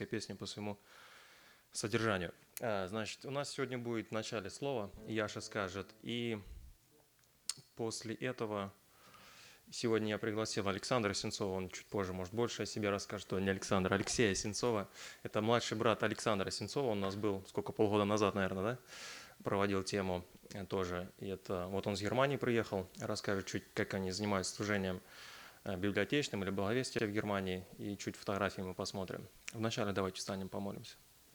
песня по своему содержанию. Значит, у нас сегодня будет в начале слово, Яша скажет, и после этого сегодня я пригласил Александра Сенцова, он чуть позже, может, больше о себе расскажет, что не Александр, Алексея Сенцова. Это младший брат Александра Сенцова, он у нас был, полгода назад, наверное, да? Проводил тему тоже. И это вот он с Германии приехал, расскажет чуть, как они занимаются служением библиотечным или благовестием в Германии, и чуть фотографии мы посмотрим. Вначале давайте встанем, помолимся.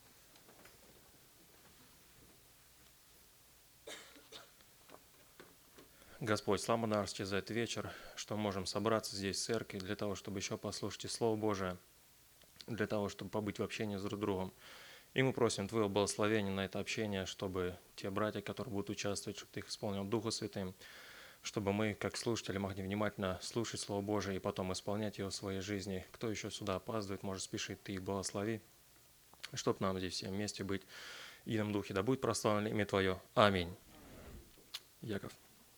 Господь, слава Дарстве за этот вечер, что можем собраться здесь в церкви для того, чтобы еще послушать Слово Божие, для того, чтобы побыть в общении с друг другом. И мы просим Твоего благословения на это общение, чтобы те братья, которые будут участвовать, чтобы Ты их исполнил Духу Святым, чтобы мы, как слушатели, могли внимательно слушать Слово Божие и потом исполнять его в своей жизни. Кто еще сюда опаздывает, может спешить, Ты их благослови, чтобы нам здесь всем вместе быть в едином Духе. Да будет прославлено имя Твое. Аминь. Яков.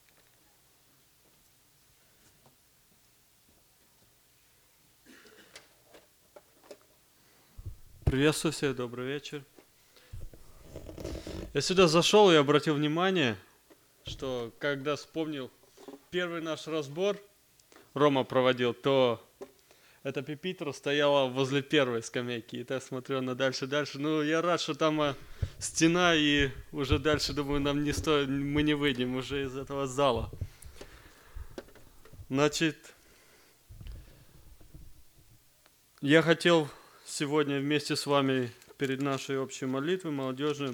Приветствую всех, добрый вечер. Я сюда зашел и обратил внимание, что когда вспомнил первый наш разбор, Рома проводил, то эта пепитра стояла возле первой скамейки. И так смотрел на дальше. Ну, я рад, что там стена, и уже дальше, думаю, нам не стоит, мы не выйдем уже из этого зала. Значит, я хотел сегодня вместе с вами перед нашей общей молитвой молодежной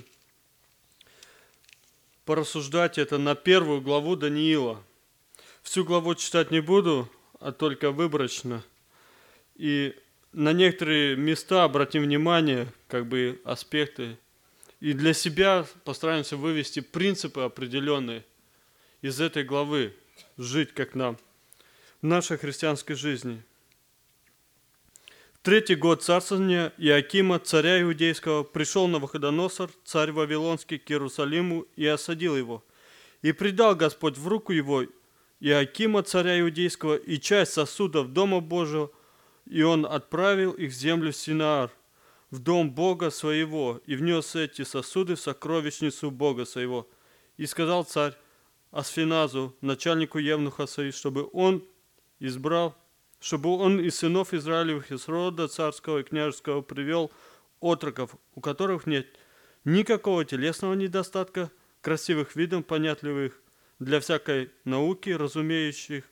порассуждать это на первую главу Даниила. Всю главу читать не буду, а только выборочно. И на некоторые места обратим внимание, аспекты. И для себя постараемся вывести принципы определенные из этой главы, жить как нам в нашей христианской жизни. В 3-й год царствования Иоакима, царя иудейского, пришел Навуходоносор, царь Вавилонский, к Иерусалиму и осадил его. И предал Господь в руку его Иоакима, царя иудейского, и часть сосудов дома Божьего, и он отправил их в землю Синаар, в дом Бога своего, и внес эти сосуды в сокровищницу Бога своего. И сказал царь Асфиназу, начальнику евнуха своих, чтобы он из сынов Израилевых, из рода царского и княжеского привел отроков, у которых нет никакого телесного недостатка, красивых видом, понятливых для всякой науки, разумеющих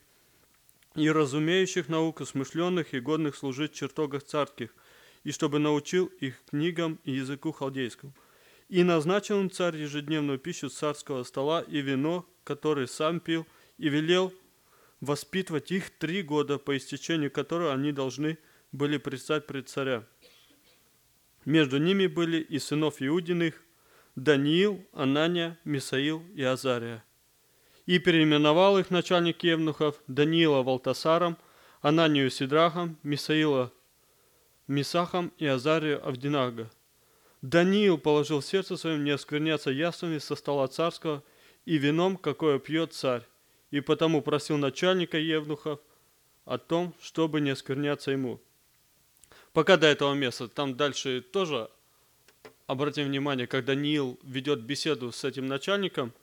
науку, смышленных и годных служить в чертогах царских, и чтобы научил их книгам и языку халдейскому. И назначил им царь ежедневную пищу царского стола и вино, которое сам пил, и велел воспитывать их 3 года, по истечению которого они должны были предстать пред царя. Между ними были и сынов Иудиных Даниил, Анания, Мисаил и Азария. И переименовал их начальник евнухов Даниила Валтасаром, Ананию Сидрахом, Мисаила Мисахом и Азарию Авдинага. Даниил положил в сердце своем не оскверняться яствами со стола царского и вином, какое пьет царь, и потому просил начальника евнухов о том, чтобы не оскверняться ему. Пока до этого места, там дальше тоже обратим внимание, как Даниил ведет беседу с этим начальником.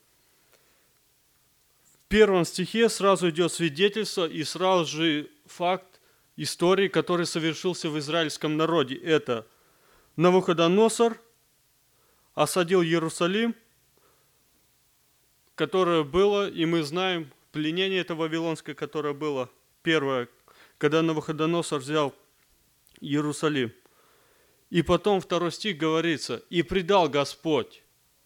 В 1 стихе сразу идет свидетельство и сразу же факт истории, который совершился в израильском народе. Это Навуходоносор осадил Иерусалим, которое было, и мы знаем, пленение это вавилонское, которое было первое, когда Навуходоносор взял Иерусалим. И потом 2 стих говорится, «И предал Господь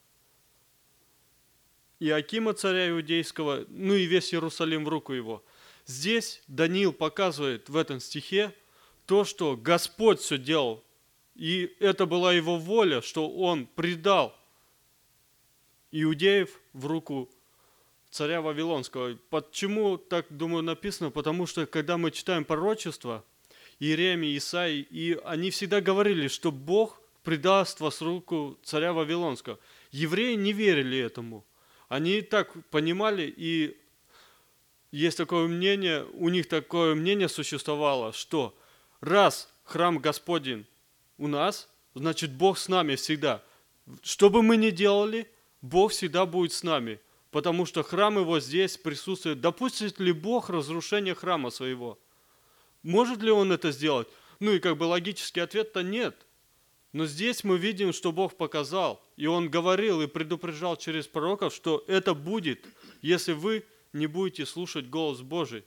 Иоакима, царя иудейского, и весь Иерусалим в руку его». Здесь Даниил показывает в этом стихе то, что Господь все делал. И это была его воля, что он предал иудеев в руку царя Вавилонского. Почему так, думаю, написано? Потому что, когда мы читаем пророчества, Иеремии, Исаии, и они всегда говорили, что Бог предаст вас в руку царя Вавилонского. Евреи не верили этому. Они так понимали, и есть такое мнение, у них такое мнение существовало, что раз храм Господень у нас, значит, Бог с нами всегда. Что бы мы ни делали, Бог всегда будет с нами, потому что храм Его здесь присутствует. Допустит ли Бог разрушение храма своего? Может ли Он это сделать? Ну и как бы логический ответ-то нет. Но здесь мы видим, что Бог показал, и Он говорил и предупреждал через пророков, что это будет, если вы не будете слушать голос Божий.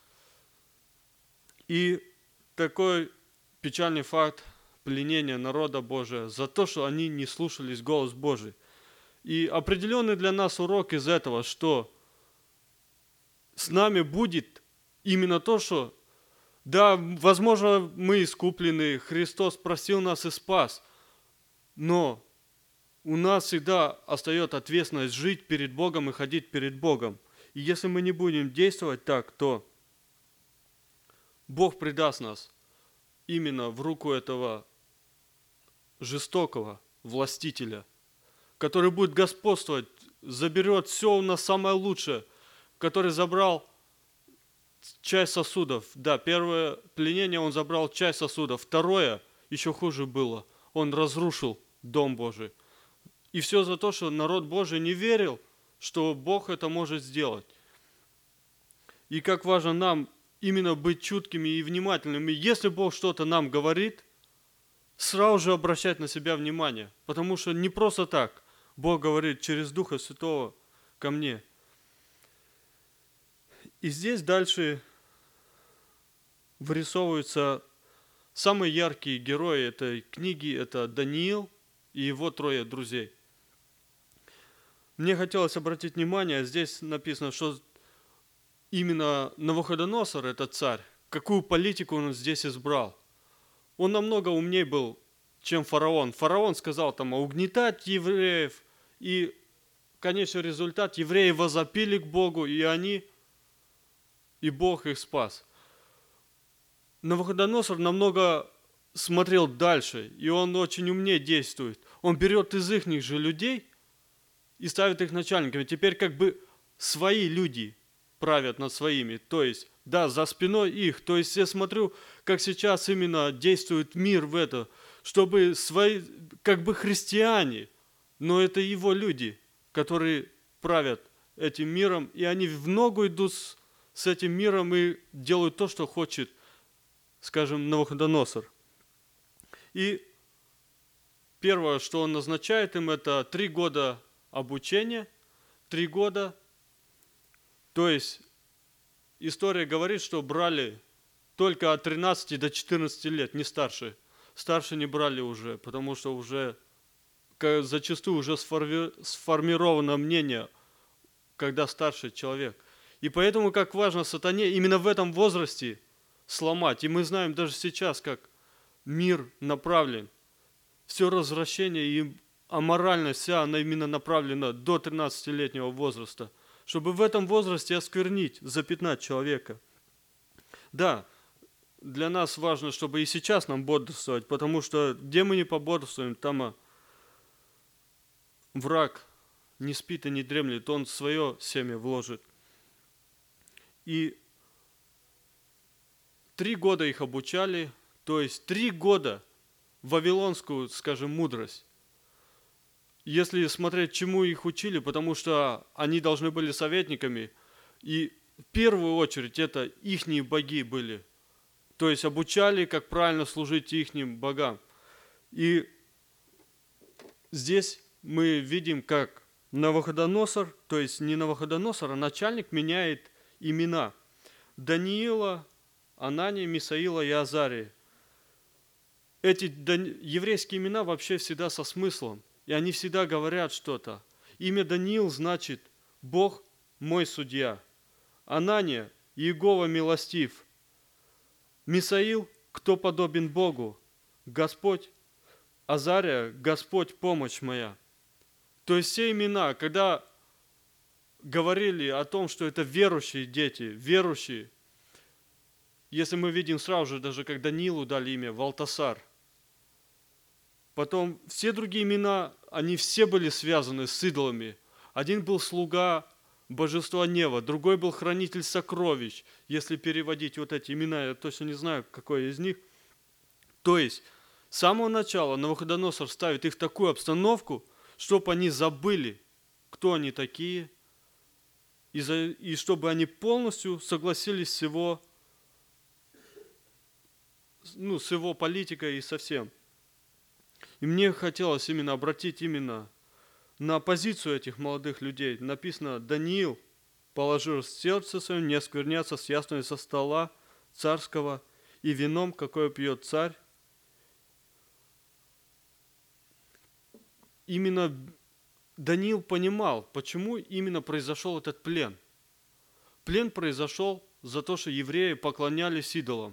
И такой печальный факт пленения народа Божия за то, что они не слушались голос Божий. И определенный для нас урок из этого, что с нами будет именно то, что да, возможно, мы искуплены, Христос простил нас и спас, но у нас всегда остается ответственность жить перед Богом и ходить перед Богом. И если мы не будем действовать так, то Бог предаст нас именно в руку этого жестокого властителя, который будет господствовать, заберет все у нас самое лучшее, который забрал часть сосудов. Да, первое пленение он забрал часть сосудов. Второе, еще хуже было, он разрушил Дом Божий. И все за то, что народ Божий не верил, что Бог это может сделать. И как важно нам именно быть чуткими и внимательными. Если Бог что-то нам говорит, сразу же обращать на себя внимание. Потому что не просто так Бог говорит через Духа Святого ко мне. И здесь дальше вырисовываются самые яркие герои этой книги. Это Даниил и его 3 друзей. Мне хотелось обратить внимание, здесь написано, что именно Навуходоносор, этот царь, какую политику он здесь избрал. Он намного умнее был, чем фараон. Фараон сказал там угнетать евреев, и конечный результат, евреи возопили к Богу, и Бог их спас. Навуходоносор намного смотрел дальше, и он очень умнее действует. Он берет из их же людей и ставит их начальниками. Теперь как бы свои люди правят над своими. То есть, да, за спиной их. То есть я смотрю, как сейчас именно действует мир в это, чтобы свои, как бы христиане, но это его люди, которые правят этим миром, и они в ногу идут с этим миром и делают то, что хочет, скажем, Навуходоносор. И первое, что он назначает им, это 3 года обучения, 3 года. То есть история говорит, что брали только от 13 до 14 лет, не старше. Старше не брали уже, потому что уже зачастую уже сформировано мнение, когда старший человек. И поэтому как важно сатане именно в этом возрасте сломать. И мы знаем даже сейчас, как мир направлен. Все развращение и аморальность вся, она именно направлена до 13-летнего возраста, чтобы в этом возрасте осквернить, запятнать человека. Да, для нас важно, чтобы и сейчас нам бодрствовать, потому что где мы не пободрствуем, там враг не спит и не дремлет, он свое семя вложит. И 3 года их обучали, то есть 3 года вавилонскую, скажем, мудрость. Если смотреть, чему их учили, потому что они должны были советниками, и в первую очередь это ихние боги были. То есть обучали, как правильно служить ихним богам. И здесь мы видим, как Навуходоносор, то есть не Навуходоносор, а начальник меняет имена Даниила, Анания, Мисаила и Азария. Эти еврейские имена вообще всегда со смыслом, и они всегда говорят что-то. Имя Даниил значит «Бог мой судья». Анания – Иегова милостив. Мисаил – кто подобен Богу? Господь. Азария – Господь помощь моя. То есть все имена, когда говорили о том, что это верующие дети, верующие, если мы видим сразу же, даже как Даниилу дали имя Валтасар. Потом все другие имена, они все были связаны с идолами. Один был слуга божества Нева, другой был хранитель сокровищ. Если переводить вот эти имена, я точно не знаю, какой из них. То есть С самого начала Навуходоносор ставит их в такую обстановку, чтобы они забыли, кто они такие, и чтобы они полностью согласились с его, с его политикой и со всем. И мне хотелось именно обратить именно на позицию этих молодых людей. Написано: Даниил положил в сердце своем не оскверняться с яствами со стола царского и вином, какое пьет царь. Именно Даниил понимал, почему именно произошел этот плен. Плен произошел за то, что евреи поклонялись идолам.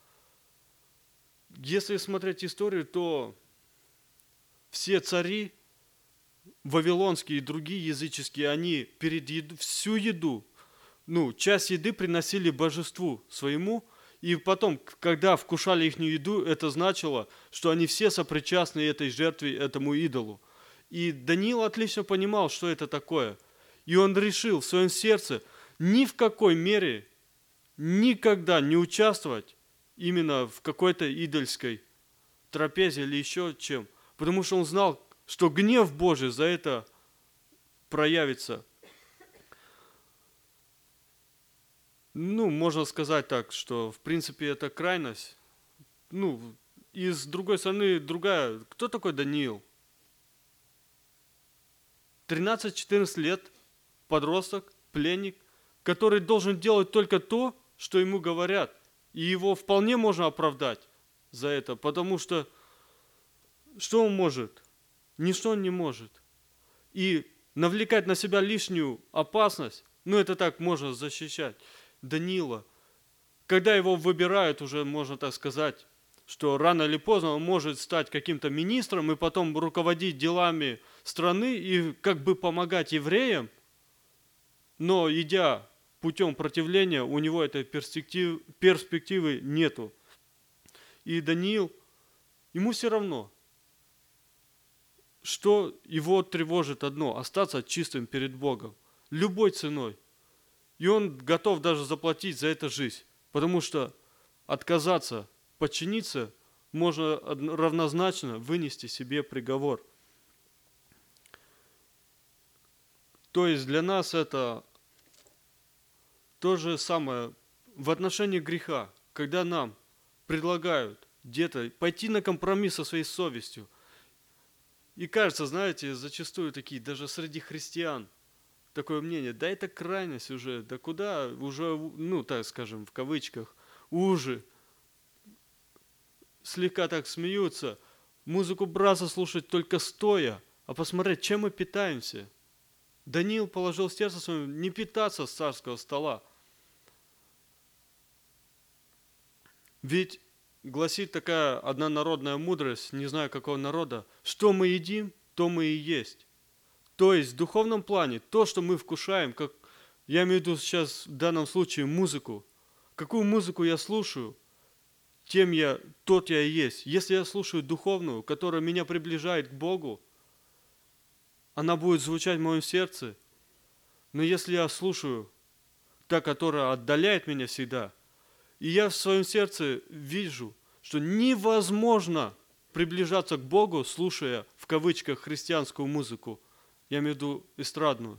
Если смотреть историю, то все цари, вавилонские и другие языческие, они всю еду, часть еды приносили божеству своему, и потом, когда вкушали их еду, это значило, что они все сопричастны этой жертве, этому идолу. И Даниил отлично понимал, что это такое. И он решил в своем сердце ни в какой мере никогда не участвовать именно в какой-то идольской трапезе или еще чем. Потому что он знал, что гнев Божий за это проявится. Можно сказать так, что в принципе это крайность. И с другой стороны, другая. Кто такой Даниил? 13-14 лет, подросток, пленник, который должен делать только то, что ему говорят. И его вполне можно оправдать за это, потому что он может? Ничто он не может. И навлекать на себя лишнюю опасность, это так можно защищать Даниила. Когда его выбирают, уже можно так сказать, что рано или поздно он может стать каким-то министром и потом руководить делами страны и как бы помогать евреям, но идя путем противления, у него этой перспективы нету. И Даниил, ему все равно, что его тревожит одно – остаться чистым перед Богом, любой ценой. И он готов даже заплатить за это жизнь, потому что отказаться, подчиниться можно равнозначно вынести себе приговор. То есть для нас это то же самое в отношении греха, когда нам предлагают где-то пойти на компромисс со своей совестью. И кажется, знаете, зачастую такие, даже среди христиан, такое мнение: да это крайность уже, да куда уже, так скажем, в кавычках, уже. Слегка так смеются. Музыку браса слушать только стоя, а посмотреть, чем мы питаемся. Даниил положил в сердце своем не питаться с царского стола. Ведь гласит такая одна народная мудрость, не знаю какого народа: что мы едим, то мы и есть. То есть в духовном плане то, что мы вкушаем, как я имею в виду сейчас в данном случае музыку. Какую музыку я слушаю, тот я и есть. Если я слушаю духовную, которая меня приближает к Богу, она будет звучать в моем сердце. Но если я слушаю та, которая отдаляет меня всегда, и я в своем сердце вижу, что невозможно приближаться к Богу, слушая в кавычках христианскую музыку, я имею в виду эстрадную.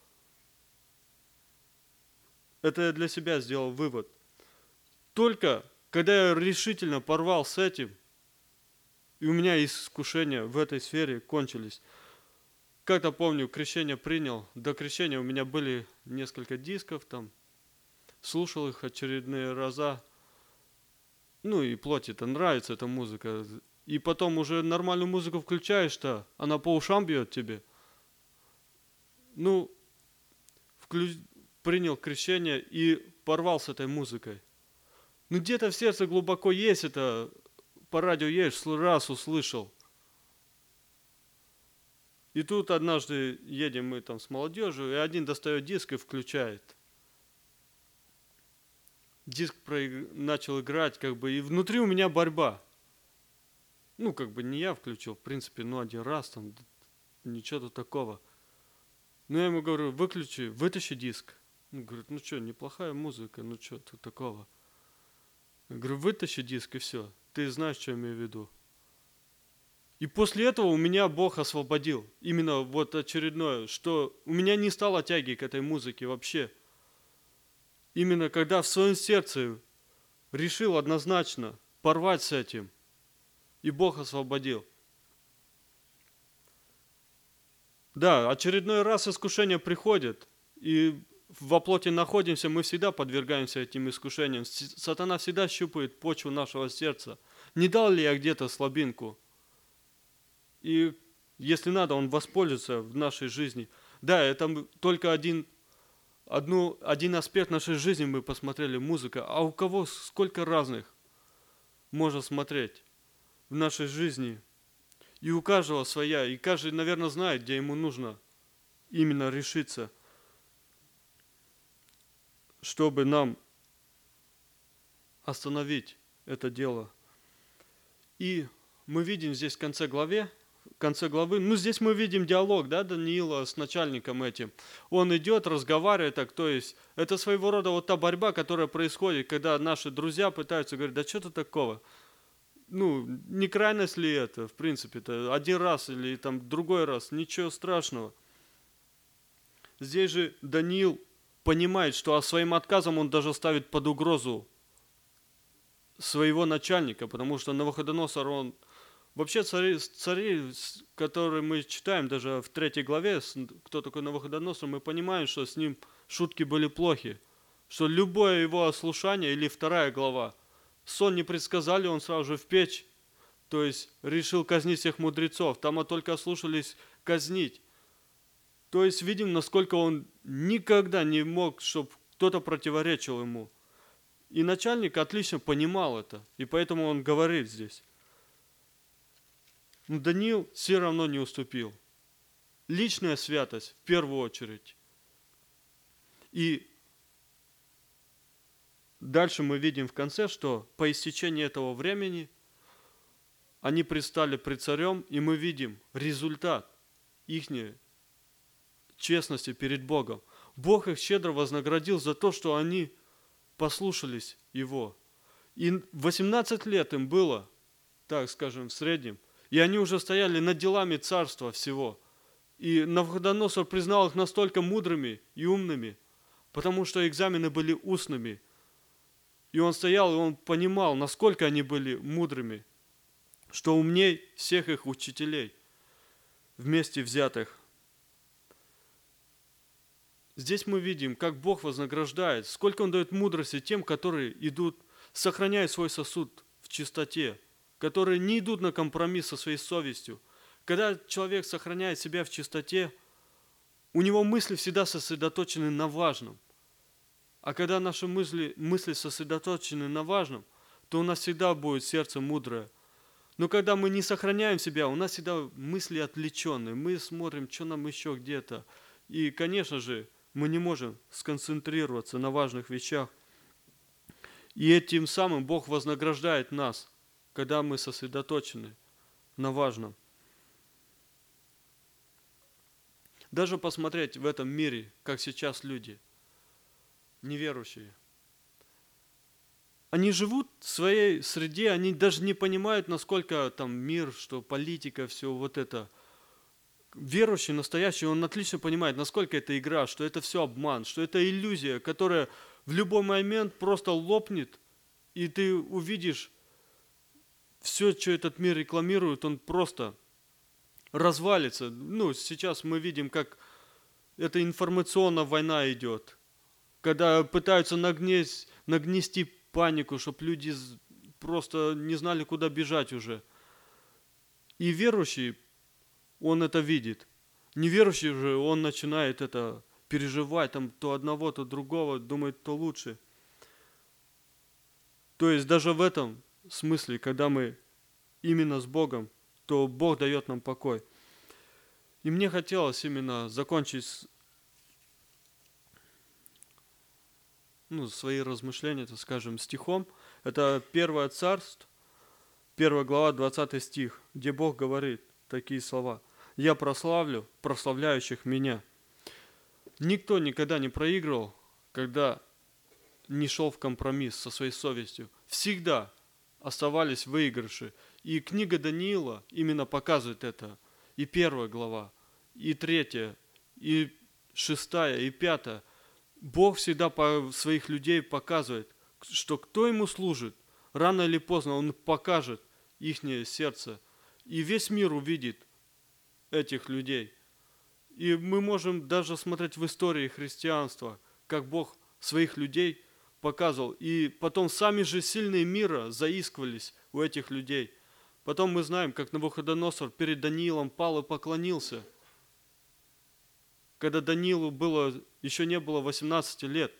Это я для себя сделал вывод. Только когда я решительно порвал с этим, и у меня искушения в этой сфере кончились. Как-то помню, крещение принял. До крещения у меня были несколько дисков там. Слушал их очередные раза. И плоти-то нравится эта музыка. И потом уже нормальную музыку включаешь-то, она по ушам бьет тебе. Принял крещение и порвал с этой музыкой. Где-то в сердце глубоко есть это, по радио есть, раз услышал. И тут однажды едем мы там с молодежью, и один достает диск и включает. Диск начал играть, и внутри у меня борьба. Не я включил, в принципе, один раз, там, ничего тут такого. Но я ему говорю: выключи, вытащи диск. Он говорит: неплохая музыка, что тут такого. Я говорю: вытащи диск и все, ты знаешь, что я имею в виду. И после этого у меня Бог освободил. Именно вот очередное, что у меня не стало тяги к этой музыке вообще. Именно когда в своем сердце решил однозначно порвать с этим, и Бог освободил. Да, очередной раз искушение приходит, и во плоти находимся, мы всегда подвергаемся этим искушениям. Сатана всегда щупает почву нашего сердца. Не дал ли я где-то слабинку? И если надо, он воспользуется в нашей жизни. Да, это только один аспект нашей жизни мы посмотрели, музыка. А у кого сколько разных можно смотреть в нашей жизни? И у каждого своя, и каждый, наверное, знает, где ему нужно именно решиться, чтобы нам остановить это дело. И мы видим здесь в конце главы, здесь мы видим диалог, да, Даниила с начальником этим. Он идет, разговаривает так, то есть это своего рода вот та борьба, которая происходит, когда наши друзья пытаются говорить, да что-то такого. Не крайность ли это, в принципе-то, один раз или там другой раз, ничего страшного. Здесь же Даниил понимает, что своим отказом он даже ставит под угрозу своего начальника, потому что Навуходоносор, он вообще цари, которые мы читаем даже в 3 главе, кто такой Навуходоносор, мы понимаем, что с ним шутки были плохи, что любое его ослушание, или 2 глава, сон не предсказали, он сразу же в печь, то есть решил казнить всех мудрецов, там только ослушались казнить. То есть видим, насколько он никогда не мог, чтобы кто-то противоречил ему. И начальник отлично понимал это, и поэтому он говорит здесь. Но Даниил все равно не уступил. Личная святость в первую очередь. И дальше мы видим в конце, что по истечении этого времени они предстали пред царем, и мы видим результат их честности перед Богом. Бог их щедро вознаградил за то, что они послушались Его. И 18 лет им было, так скажем, в среднем, и они уже стояли над делами царства всего. И Навуходоносор признал их настолько мудрыми и умными, потому что экзамены были устными. И он стоял, и он понимал, насколько они были мудрыми, что умней всех их учителей, вместе взятых. Здесь мы видим, как Бог вознаграждает, сколько Он дает мудрости тем, которые идут, сохраняя свой сосуд в чистоте, которые не идут на компромисс со своей совестью. Когда человек сохраняет себя в чистоте, у него мысли всегда сосредоточены на важном. А когда наши мысли сосредоточены на важном, то у нас всегда будет сердце мудрое. Но когда мы не сохраняем себя, у нас всегда мысли отвлеченные. Мы смотрим, что нам еще где-то. И, конечно же, мы не можем сконцентрироваться на важных вещах. И этим самым Бог вознаграждает нас, когда мы сосредоточены на важном. Даже посмотреть в этом мире, как сейчас люди, неверующие. Они живут в своей среде, они даже не понимают, насколько там мир, что политика, все вот это. Верующий, настоящий, он отлично понимает, насколько это игра, что это все обман, что это иллюзия, которая в любой момент просто лопнет, и ты увидишь все, что этот мир рекламирует, он просто развалится. Сейчас мы видим, как эта информационная война идет, когда пытаются нагнести панику, чтобы люди просто не знали, куда бежать уже. И верующий, он это видит. Неверующий же, он начинает это переживать, там то одного, то другого, думает, то лучше. То есть даже в этом смысле, когда мы именно с Богом, то Бог дает нам покой. И мне хотелось именно закончить свои размышления, так скажем, стихом. Это 1 Царств, 1 глава, 20 стих, где Бог говорит такие слова. «Я прославлю прославляющих меня». Никто никогда не проигрывал, когда не шел в компромисс со своей совестью. Всегда оставались выигрыши. И книга Даниила именно показывает это. И 1 глава, и 3, и 6, и 5. Бог всегда своих людей показывает, что кто ему служит, рано или поздно он покажет ихнее сердце. И весь мир увидит этих людей. И мы можем даже смотреть в истории христианства, как Бог своих людей показывал. И потом сами же сильные мира заискивались у этих людей. Потом мы знаем, как Навуходоносор перед Даниилом пал и поклонился. Когда Даниилу еще не было 18 лет.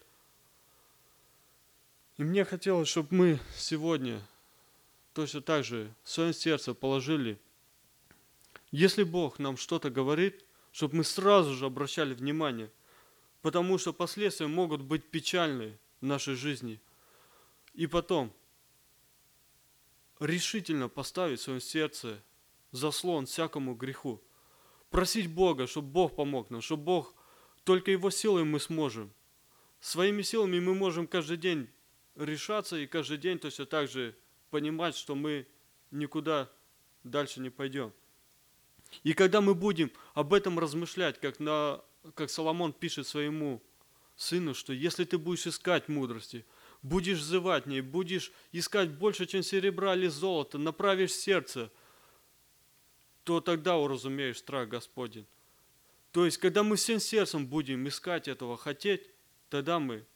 И мне хотелось, чтобы мы сегодня точно так же в своем сердце положили, если Бог нам что-то говорит, чтобы мы сразу же обращали внимание, потому что последствия могут быть печальные в нашей жизни. И потом решительно поставить в своем сердце заслон всякому греху. Просить Бога, чтобы Бог помог нам, чтобы Бог, только Его силой мы сможем. Своими силами мы можем каждый день решаться и каждый день точно так же понимать, что мы никуда дальше не пойдем. И когда мы будем об этом размышлять, как Соломон пишет своему сыну, что если ты будешь искать мудрости, будешь взывать в ней, будешь искать больше, чем серебра или золота, направишь сердце, то тогда уразумеешь страх Господень. То есть, когда мы всем сердцем будем искать этого, хотеть, тогда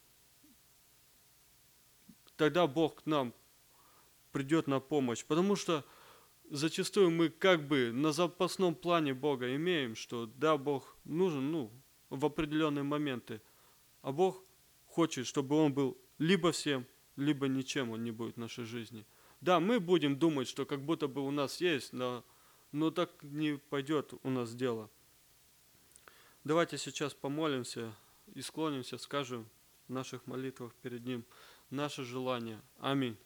Бог к нам придет на помощь. Потому что зачастую мы как бы на запасном плане Бога имеем, что да, Бог нужен, в определенные моменты, а Бог хочет, чтобы Он был либо всем, либо ничем Он не будет в нашей жизни. Да, мы будем думать, что как будто бы у нас есть, но так не пойдет у нас дело. Давайте сейчас помолимся и склонимся, скажем в наших молитвах перед Ним наше желание. Аминь.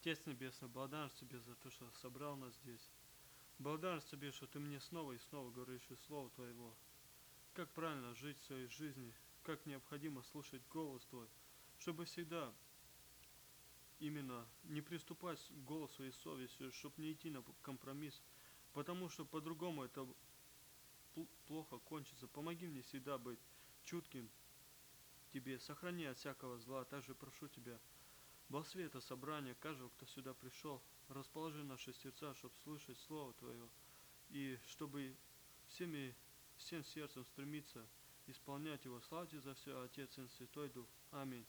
Отец Небесный, благодарность Тебе за то, что собрал нас здесь. Благодарность Тебе, что Ты мне снова и снова говоришь из Слова Твоего. Как правильно жить в своей жизни, как необходимо слушать голос Твой, чтобы всегда именно не приступать к голосу своей совестью, чтобы не идти на компромисс, потому что по-другому это плохо кончится. Помоги мне всегда быть чутким Тебе, сохрани от всякого зла. Также прошу Тебя, благослови это собрание, каждого, кто сюда пришел, расположи наши сердца, чтобы слышать Слово Твое, и чтобы всем сердцем стремиться исполнять его. Славьте за все, Отец, Сын, Святой Дух. Аминь.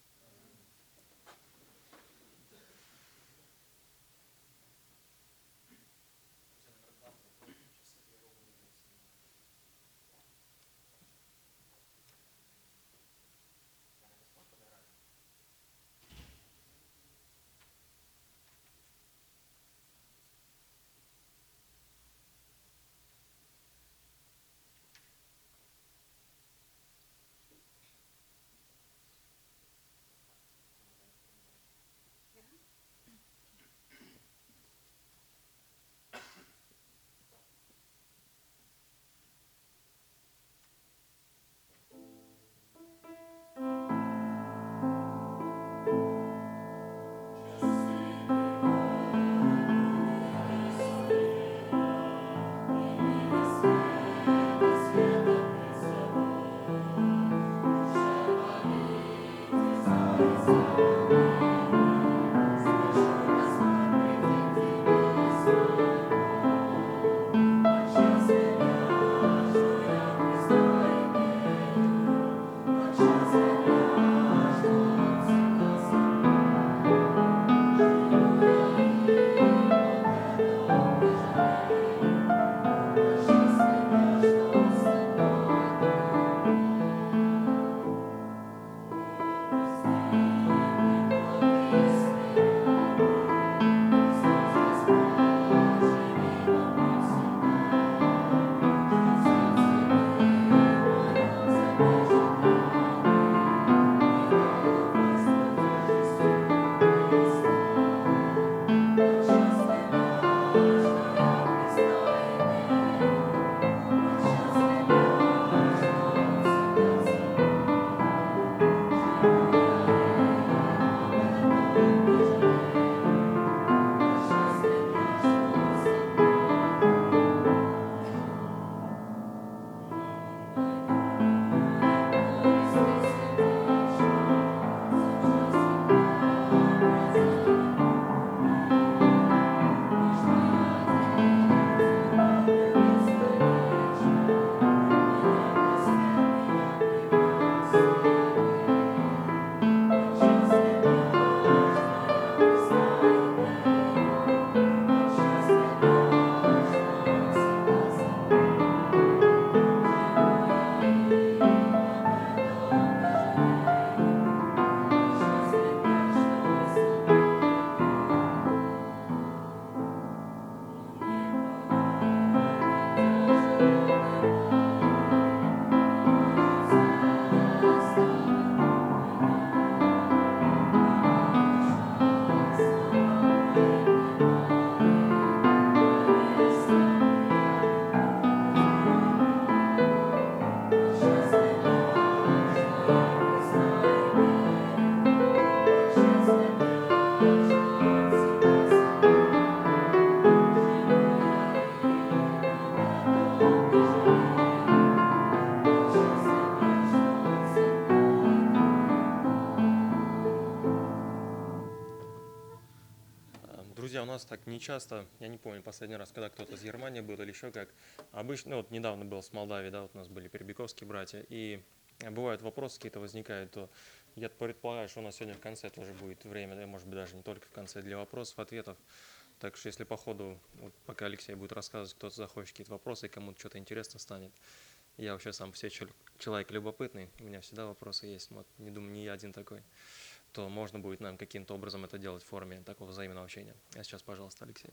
Друзья, у нас так не часто, я не помню последний раз, когда кто-то из Германии был или еще как. Обычно, ну, вот недавно был с Молдавии, да, вот у нас были перебеговские братья, и бывают вопросы какие-то возникают, то я предполагаю, что у нас сегодня в конце тоже будет время, да, может быть, даже не только в конце, для вопросов, ответов. Так что если по ходу, вот пока Алексей будет рассказывать, кто-то захочет какие-то вопросы, и кому-то что-то интересно станет. Я вообще сам все человек любопытный, у меня всегда вопросы есть, вот, не думаю, не я один такой. То можно будет нам каким-то образом это делать в форме такого взаимного общения. А сейчас, пожалуйста, Алексей.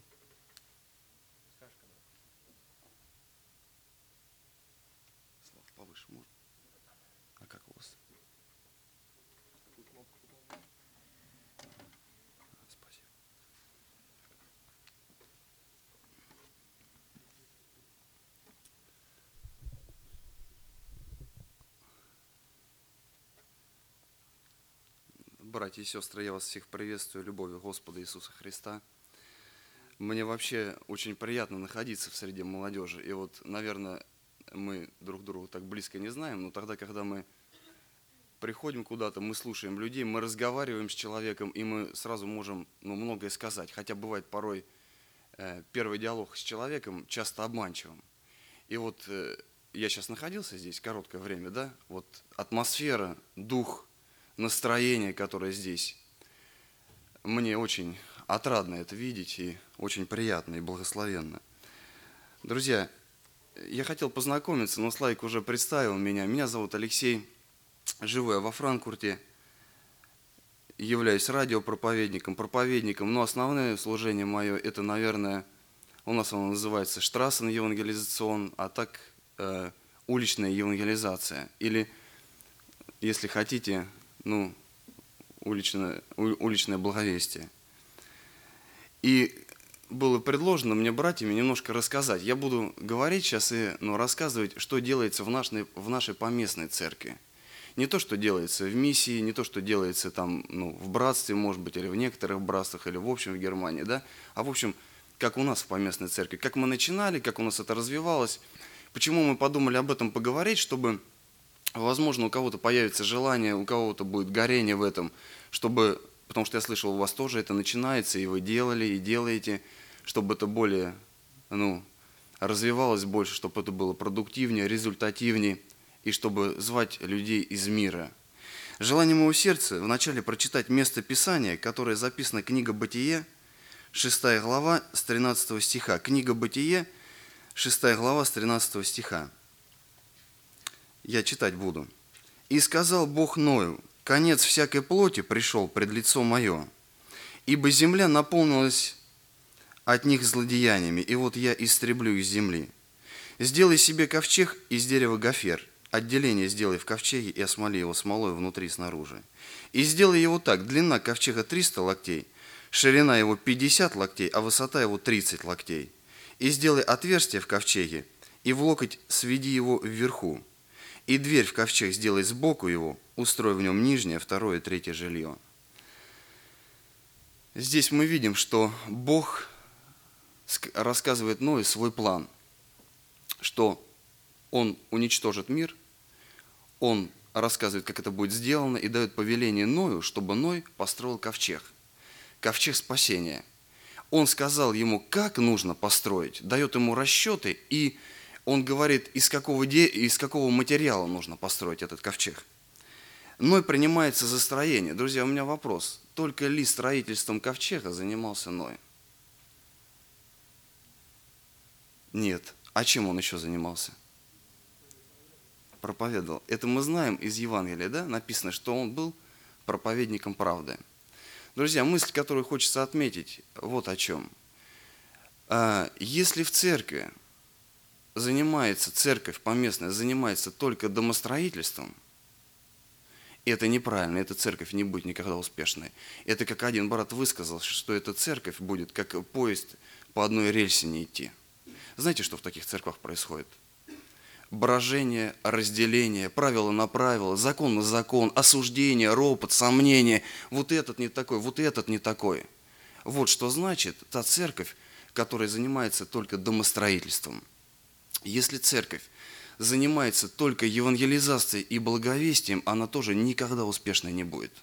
Слав, повыше можно? А как у вас? Спасибо. Братья и сестры, я вас всех приветствую любовью Господа Иисуса Христа. Мне вообще очень приятно находиться в среде молодежи. И вот, наверное, мы друг друга так близко не знаем, но тогда, когда мы приходим куда-то, мы слушаем людей, мы разговариваем с человеком, и мы сразу можем многое сказать. Хотя бывает порой первый диалог с человеком часто обманчивым. И вот я сейчас находился здесь короткое время, да, вот атмосфера, дух, настроение, которое здесь, мне очень отрадно это видеть, и очень приятно, и благословенно. Друзья, я хотел познакомиться, но Славик уже представил меня. Меня зовут Алексей, живу я во Франкфурте, являюсь радиопроповедником, проповедником, но основное служение мое, это, наверное, у нас оно называется Штрасен евангелизацион, а так уличная евангелизация, или, если хотите, уличное благовестие. И было предложено мне братьями немножко рассказать. Я буду говорить сейчас и рассказывать, что делается в нашей поместной церкви. Не то, что делается в миссии, не то, что делается там, в братстве, может быть, или в некоторых братствах, или в общем в Германии, да, а в общем, как у нас в поместной церкви, как мы начинали, как у нас это развивалось, почему мы подумали об этом поговорить, чтобы, возможно, у кого-то появится желание, у кого-то будет горение в этом, чтобы, потому что я слышал, у вас тоже это начинается, и вы делали, и делаете, чтобы это более, развивалось больше, чтобы это было продуктивнее, результативнее, и чтобы звать людей из мира. Желание моего сердца вначале прочитать место Писания, которое записано книга Бытие, 6 глава с 13 стиха. Книга Бытие, 6 глава с 13 стиха. Я читать буду. «И сказал Бог Ною, конец всякой плоти пришел пред лицо мое, ибо земля наполнилась от них злодеяниями, и вот я истреблю из земли. Сделай себе ковчег из дерева гофер, отделение сделай в ковчеге и осмоли его смолой внутри и снаружи. И сделай его так, длина ковчега 300 локтей, ширина его 50 локтей, а высота его 30 локтей. И сделай отверстие в ковчеге, и в локоть сведи его вверху. И дверь в ковчег сделай сбоку его, устрой в нем нижнее, второе и третье жилье». Здесь мы видим, что Бог рассказывает Ною свой план, что Он уничтожит мир, Он рассказывает, как это будет сделано, и дает повеление Ною, чтобы Ной построил ковчег. Ковчег спасения. Он сказал ему, как нужно построить, дает ему расчеты, и он говорит, из какого материала нужно построить этот ковчег. Ной принимается за строение. Друзья, у меня вопрос. Только ли строительством ковчега занимался Ной? Нет. А чем он еще занимался? Проповедовал. Это мы знаем из Евангелия, да? Написано, что он был проповедником правды. Друзья, мысль, которую хочется отметить, вот о чем. Если в церкви церковь поместная занимается только домостроительством, это неправильно, эта церковь не будет никогда успешной. Это как один брат высказал, что эта церковь будет как поезд по одной рельсе не идти. Знаете, что в таких церквах происходит? Брожение, разделение, правило на правило, закон на закон, осуждение, ропот, сомнение. Вот этот не такой, вот этот не такой. Вот что значит та церковь, которая занимается только домостроительством. Если церковь занимается только евангелизацией и благовестием, она тоже никогда успешной не будет.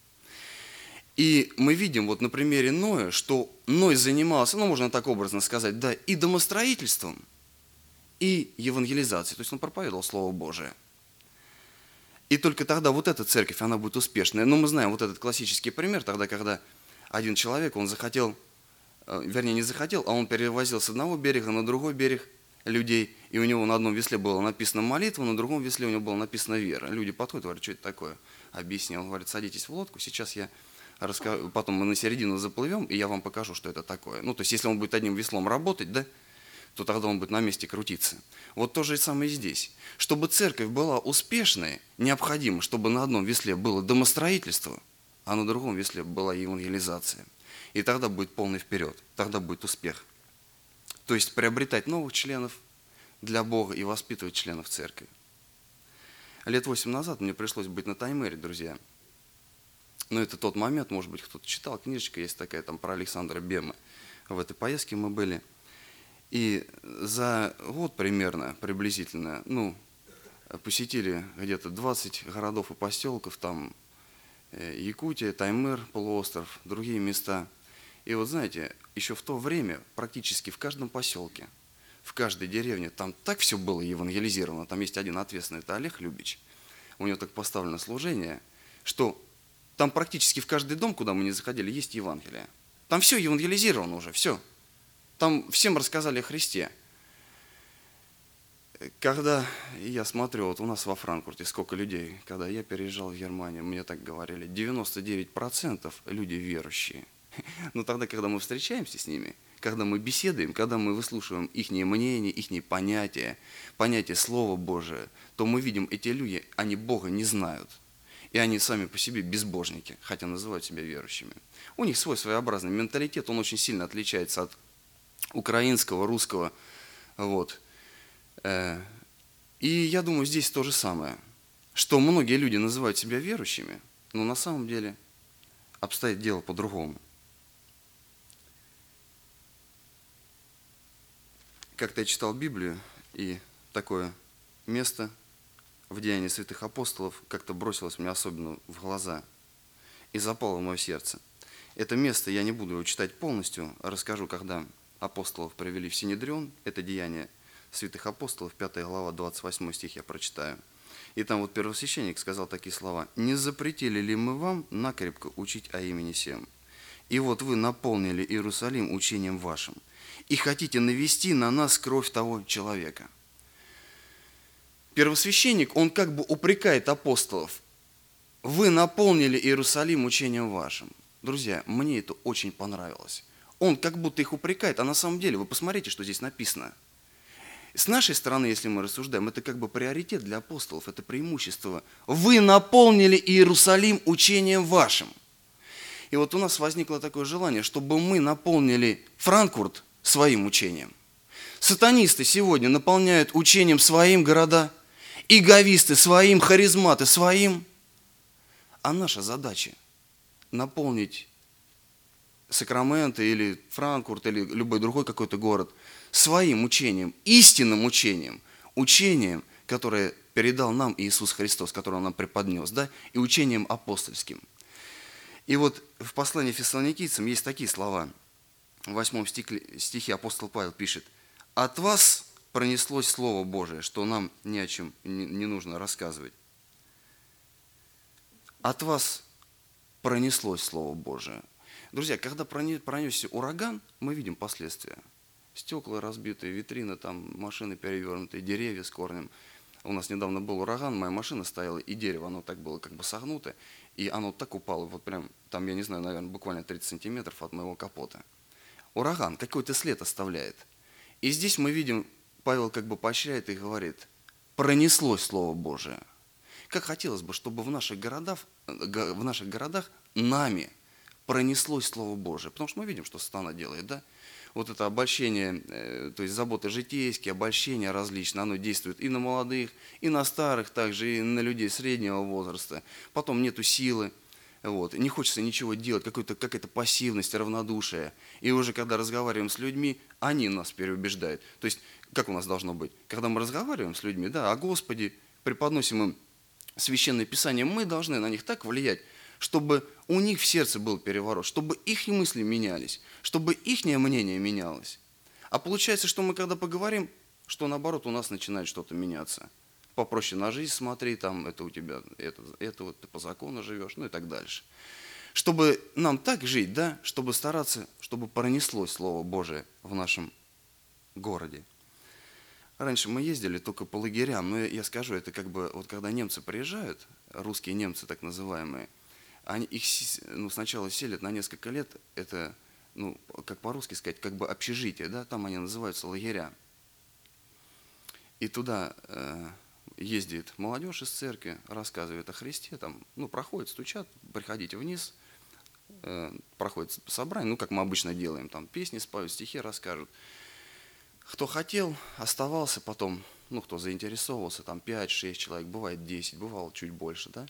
И мы видим вот на примере Ноя, что Ной занимался, можно так образно сказать, да, и домостроительством, и евангелизацией. То есть он проповедовал Слово Божие. И только тогда вот эта церковь, она будет успешной. Но мы знаем вот этот классический пример, тогда, когда один человек, он захотел, вернее не захотел, а он перевозил с одного берега на другой берег людей, и у него на одном весле было написано молитва, на другом весле у него было написано вера. Люди подходят, говорят, что это такое? Объяснил, он говорит, садитесь в лодку, сейчас я расскажу, потом мы на середину заплывем, и я вам покажу, что это такое. То есть, если он будет одним веслом работать, да, то тогда он будет на месте крутиться. Вот то же самое и здесь. Чтобы церковь была успешной, необходимо, чтобы на одном весле было домостроительство, а на другом весле была евангелизация. И тогда будет полный вперед, тогда будет успех. То есть приобретать новых членов для Бога и воспитывать членов церкви. Лет 8 назад мне пришлось быть на Таймере, друзья. Но это тот момент, может быть, кто-то читал, книжечка есть такая там про Александра Бема. В этой поездке мы были. И за год примерно, приблизительно, ну, посетили где-то 20 городов и поселков, там Якутия, Таймыр, полуостров, другие места. И вот знаете, еще в то время практически в каждом поселке, в каждой деревне, там так все было евангелизировано. Там есть один ответственный, это Олег Любич. У него так поставлено служение, что там практически в каждый дом, куда мы не заходили, есть Евангелие. Там все евангелизировано уже, все. Там всем рассказали о Христе. Когда я смотрю, вот у нас во Франкфурте сколько людей, когда я переезжал в Германию, мне так говорили, 99% люди верующие. Но тогда, когда мы встречаемся с ними, когда мы беседуем, когда мы выслушиваем их мнение, их понятия, понятие Слова Божия, то мы видим, эти люди, они Бога не знают. И они сами по себе безбожники, хотя называют себя верующими. У них свой своеобразный менталитет, он очень сильно отличается от украинского, русского. Вот. И я думаю, здесь то же самое, что многие люди называют себя верующими, но на самом деле обстоит дело по-другому. Как-то я читал Библию, и такое место в Деянии святых апостолов как-то бросилось мне особенно в глаза и запало в мое сердце. Это место я не буду его читать полностью, расскажу, когда апостолов привели в Синедрион, это Деяние святых апостолов, 5 глава, 28 стих я прочитаю. И там вот первосвященник сказал такие слова: «Не запретили ли мы вам накрепко учить о имени сем? И вот вы наполнили Иерусалим учением вашим, и хотите навести на нас кровь того человека». Первосвященник, он как бы упрекает апостолов: вы наполнили Иерусалим учением вашим. Друзья, мне это очень понравилось. Он как будто их упрекает, а на самом деле, вы посмотрите, что здесь написано. С нашей стороны, если мы рассуждаем, это как бы приоритет для апостолов, это преимущество. Вы наполнили Иерусалим учением вашим. И вот у нас возникло такое желание, чтобы мы наполнили Франкфурт своим учением. Сатанисты сегодня наполняют учением своим города, иговисты своим, харизматы своим. А наша задача наполнить Сакраменто или Франкфурт или любой другой какой-то город своим учением, истинным учением, учением, которое передал нам Иисус Христос, которое Он нам преподнес, да, и учением апостольским. И вот в послании Фессалоникийцам есть такие слова. В 8 стихе апостол Павел пишет: «От вас пронеслось Слово Божие», что нам ни о чем не нужно рассказывать. От вас пронеслось Слово Божие. Друзья, когда пронесся ураган, мы видим последствия. Стекла разбитые, витрины, там машины перевернутые, деревья с корнем. У нас недавно был ураган, моя машина стояла, и дерево, оно так было как бы согнуто, и оно так упало, вот прям, там, я не знаю, наверное, буквально 30 сантиметров от моего капота. Ураган какой-то след оставляет. И здесь мы видим, Павел как бы поощряет и говорит: пронеслось Слово Божие. Как хотелось бы, чтобы в наших городах нами пронеслось Слово Божие. Потому что мы видим, что сатана делает, да? Вот это обольщение, то есть заботы житейские, обольщение различные, оно действует и на молодых, и на старых также, и на людей среднего возраста. Потом нету силы, вот, не хочется ничего делать, какая-то пассивность, равнодушие. И уже когда разговариваем с людьми, они нас переубеждают. То есть, как у нас должно быть? Когда мы разговариваем с людьми, да, о Господе, преподносим им Священное Писание, мы должны на них так влиять, чтобы у них в сердце был переворот, чтобы их мысли менялись, чтобы их мнение менялось. А получается, что мы когда поговорим, что наоборот у нас начинает что-то меняться. Попроще на жизнь смотри, там это у тебя, это вот ты по закону живешь, ну и так дальше. Чтобы нам так жить, да, чтобы стараться, чтобы пронеслось Слово Божие в нашем городе. Раньше мы ездили только по лагерям, но я скажу, это как бы, вот когда немцы приезжают, русские немцы так называемые, они их сначала селят на несколько лет, это, как по-русски сказать, как бы общежитие, да, там они называются лагеря. И туда ездит молодежь из церкви, рассказывает о Христе, там, проходят, стучат, приходите вниз, проходит собрание, как мы обычно делаем, там песни споют, стихи расскажут. Кто хотел, оставался потом, кто заинтересовался, там 5-6 человек, бывает 10, бывало чуть больше, да.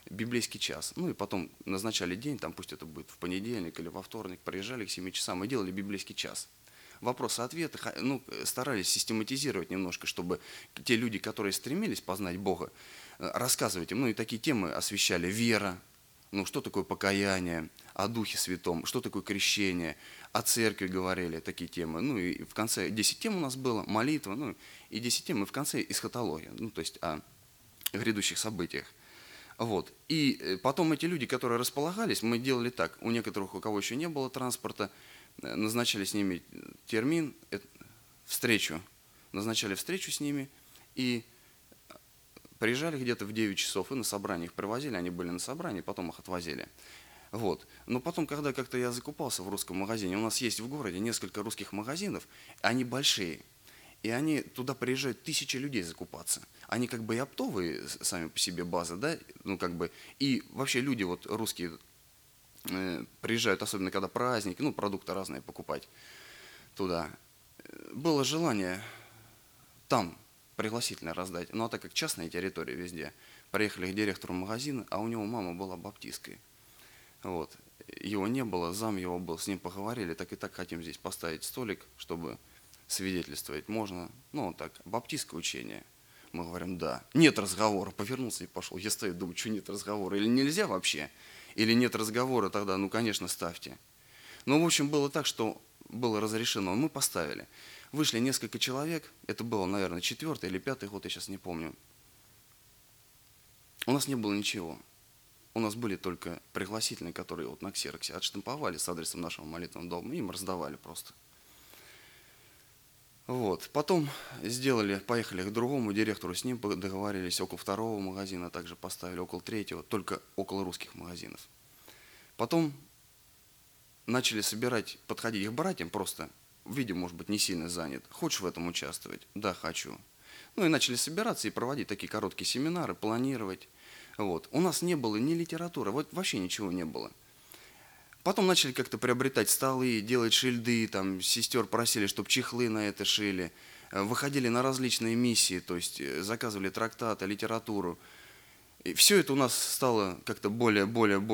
библейский час. Ну и потом назначали день, там пусть это будет в понедельник или во вторник, приезжали к 7 часам и делали библейский час. Вопросы-ответы, ну, старались систематизировать немножко, чтобы те люди, которые стремились познать Бога, рассказывать им, ну и такие темы освещали: вера, ну что такое покаяние, о Духе Святом, что такое крещение, о церкви говорили, такие темы. Ну и в конце 10 тем у нас было, молитва, ну и 10 тем, и в конце эсхатология, ну то есть о грядущих событиях. Вот. И потом эти люди, которые располагались, мы делали так: у некоторых, у кого еще не было транспорта, назначали с ними термин, встречу, назначали встречу с ними и приезжали где-то в 9 часов и на собрание их привозили, они были на собрании, потом их отвозили. Вот. Но потом, когда как-то я закупался в русском магазине, у нас есть в городе несколько русских магазинов, они большие, и они туда приезжают тысячи людей закупаться. Они как бы и оптовые сами по себе базы, да, ну как бы, и вообще люди вот русские приезжают, особенно когда праздники, ну продукты разные покупать туда. Было желание там пригласительно раздать, ну а так как частная территория везде, приехали к директору магазина, а у него мама была баптисткой. Вот. Его не было, зам его был, с ним поговорили, так и так хотим здесь поставить столик, чтобы свидетельствовать можно. Ну, вот так, баптистское учение. Мы говорим: да. Нет разговора. Повернулся и пошел. Я стою, думаю, что нет разговора? Или нельзя вообще? Или нет разговора тогда? Ну, конечно, ставьте. Ну, в общем, было так, что было разрешено. Мы поставили. Вышли несколько человек. Это было, наверное, 4-й или 5-й год, я сейчас не помню. У нас не было ничего. У нас были только пригласительные, которые вот на ксероксе отштамповали с адресом нашего молитвенного дома, и им раздавали просто. Вот. Потом поехали к другому директору, с ним договорились, около 2-го магазина также поставили, около 3-го, только около русских магазинов. Потом начали собирать, подходить к братьям просто, видимо, может быть, не сильно занят. Хочешь в этом участвовать? Да, хочу. Ну и начали собираться и проводить такие короткие семинары, планировать. Вот. У нас не было ни литературы, вот вообще ничего не было. Потом начали как-то приобретать столы, делать шильды, там сестер просили, чтобы чехлы на это шили. Выходили на различные миссии, то есть заказывали трактаты, литературу. И все это у нас стало как-то более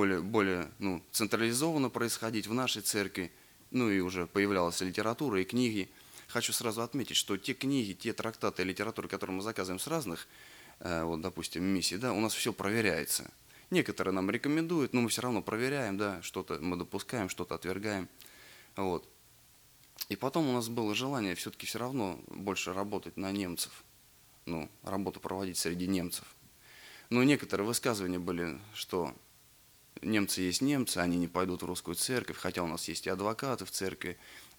централизованно происходить в нашей церкви. Ну и уже появлялась литература и книги. Хочу сразу отметить, что те книги, те трактаты, литературы, которые мы заказываем с разных, вот, допустим, миссий, да, у нас все проверяется. Некоторые нам рекомендуют, но мы все равно проверяем, да, что-то мы допускаем, что-то отвергаем. Вот. И потом у нас было желание все-таки все равно больше работать на немцев, ну, работу проводить среди немцев. Но некоторые высказывания были, что немцы есть немцы, они не пойдут в русскую церковь, хотя у нас есть и адвокаты в церкви,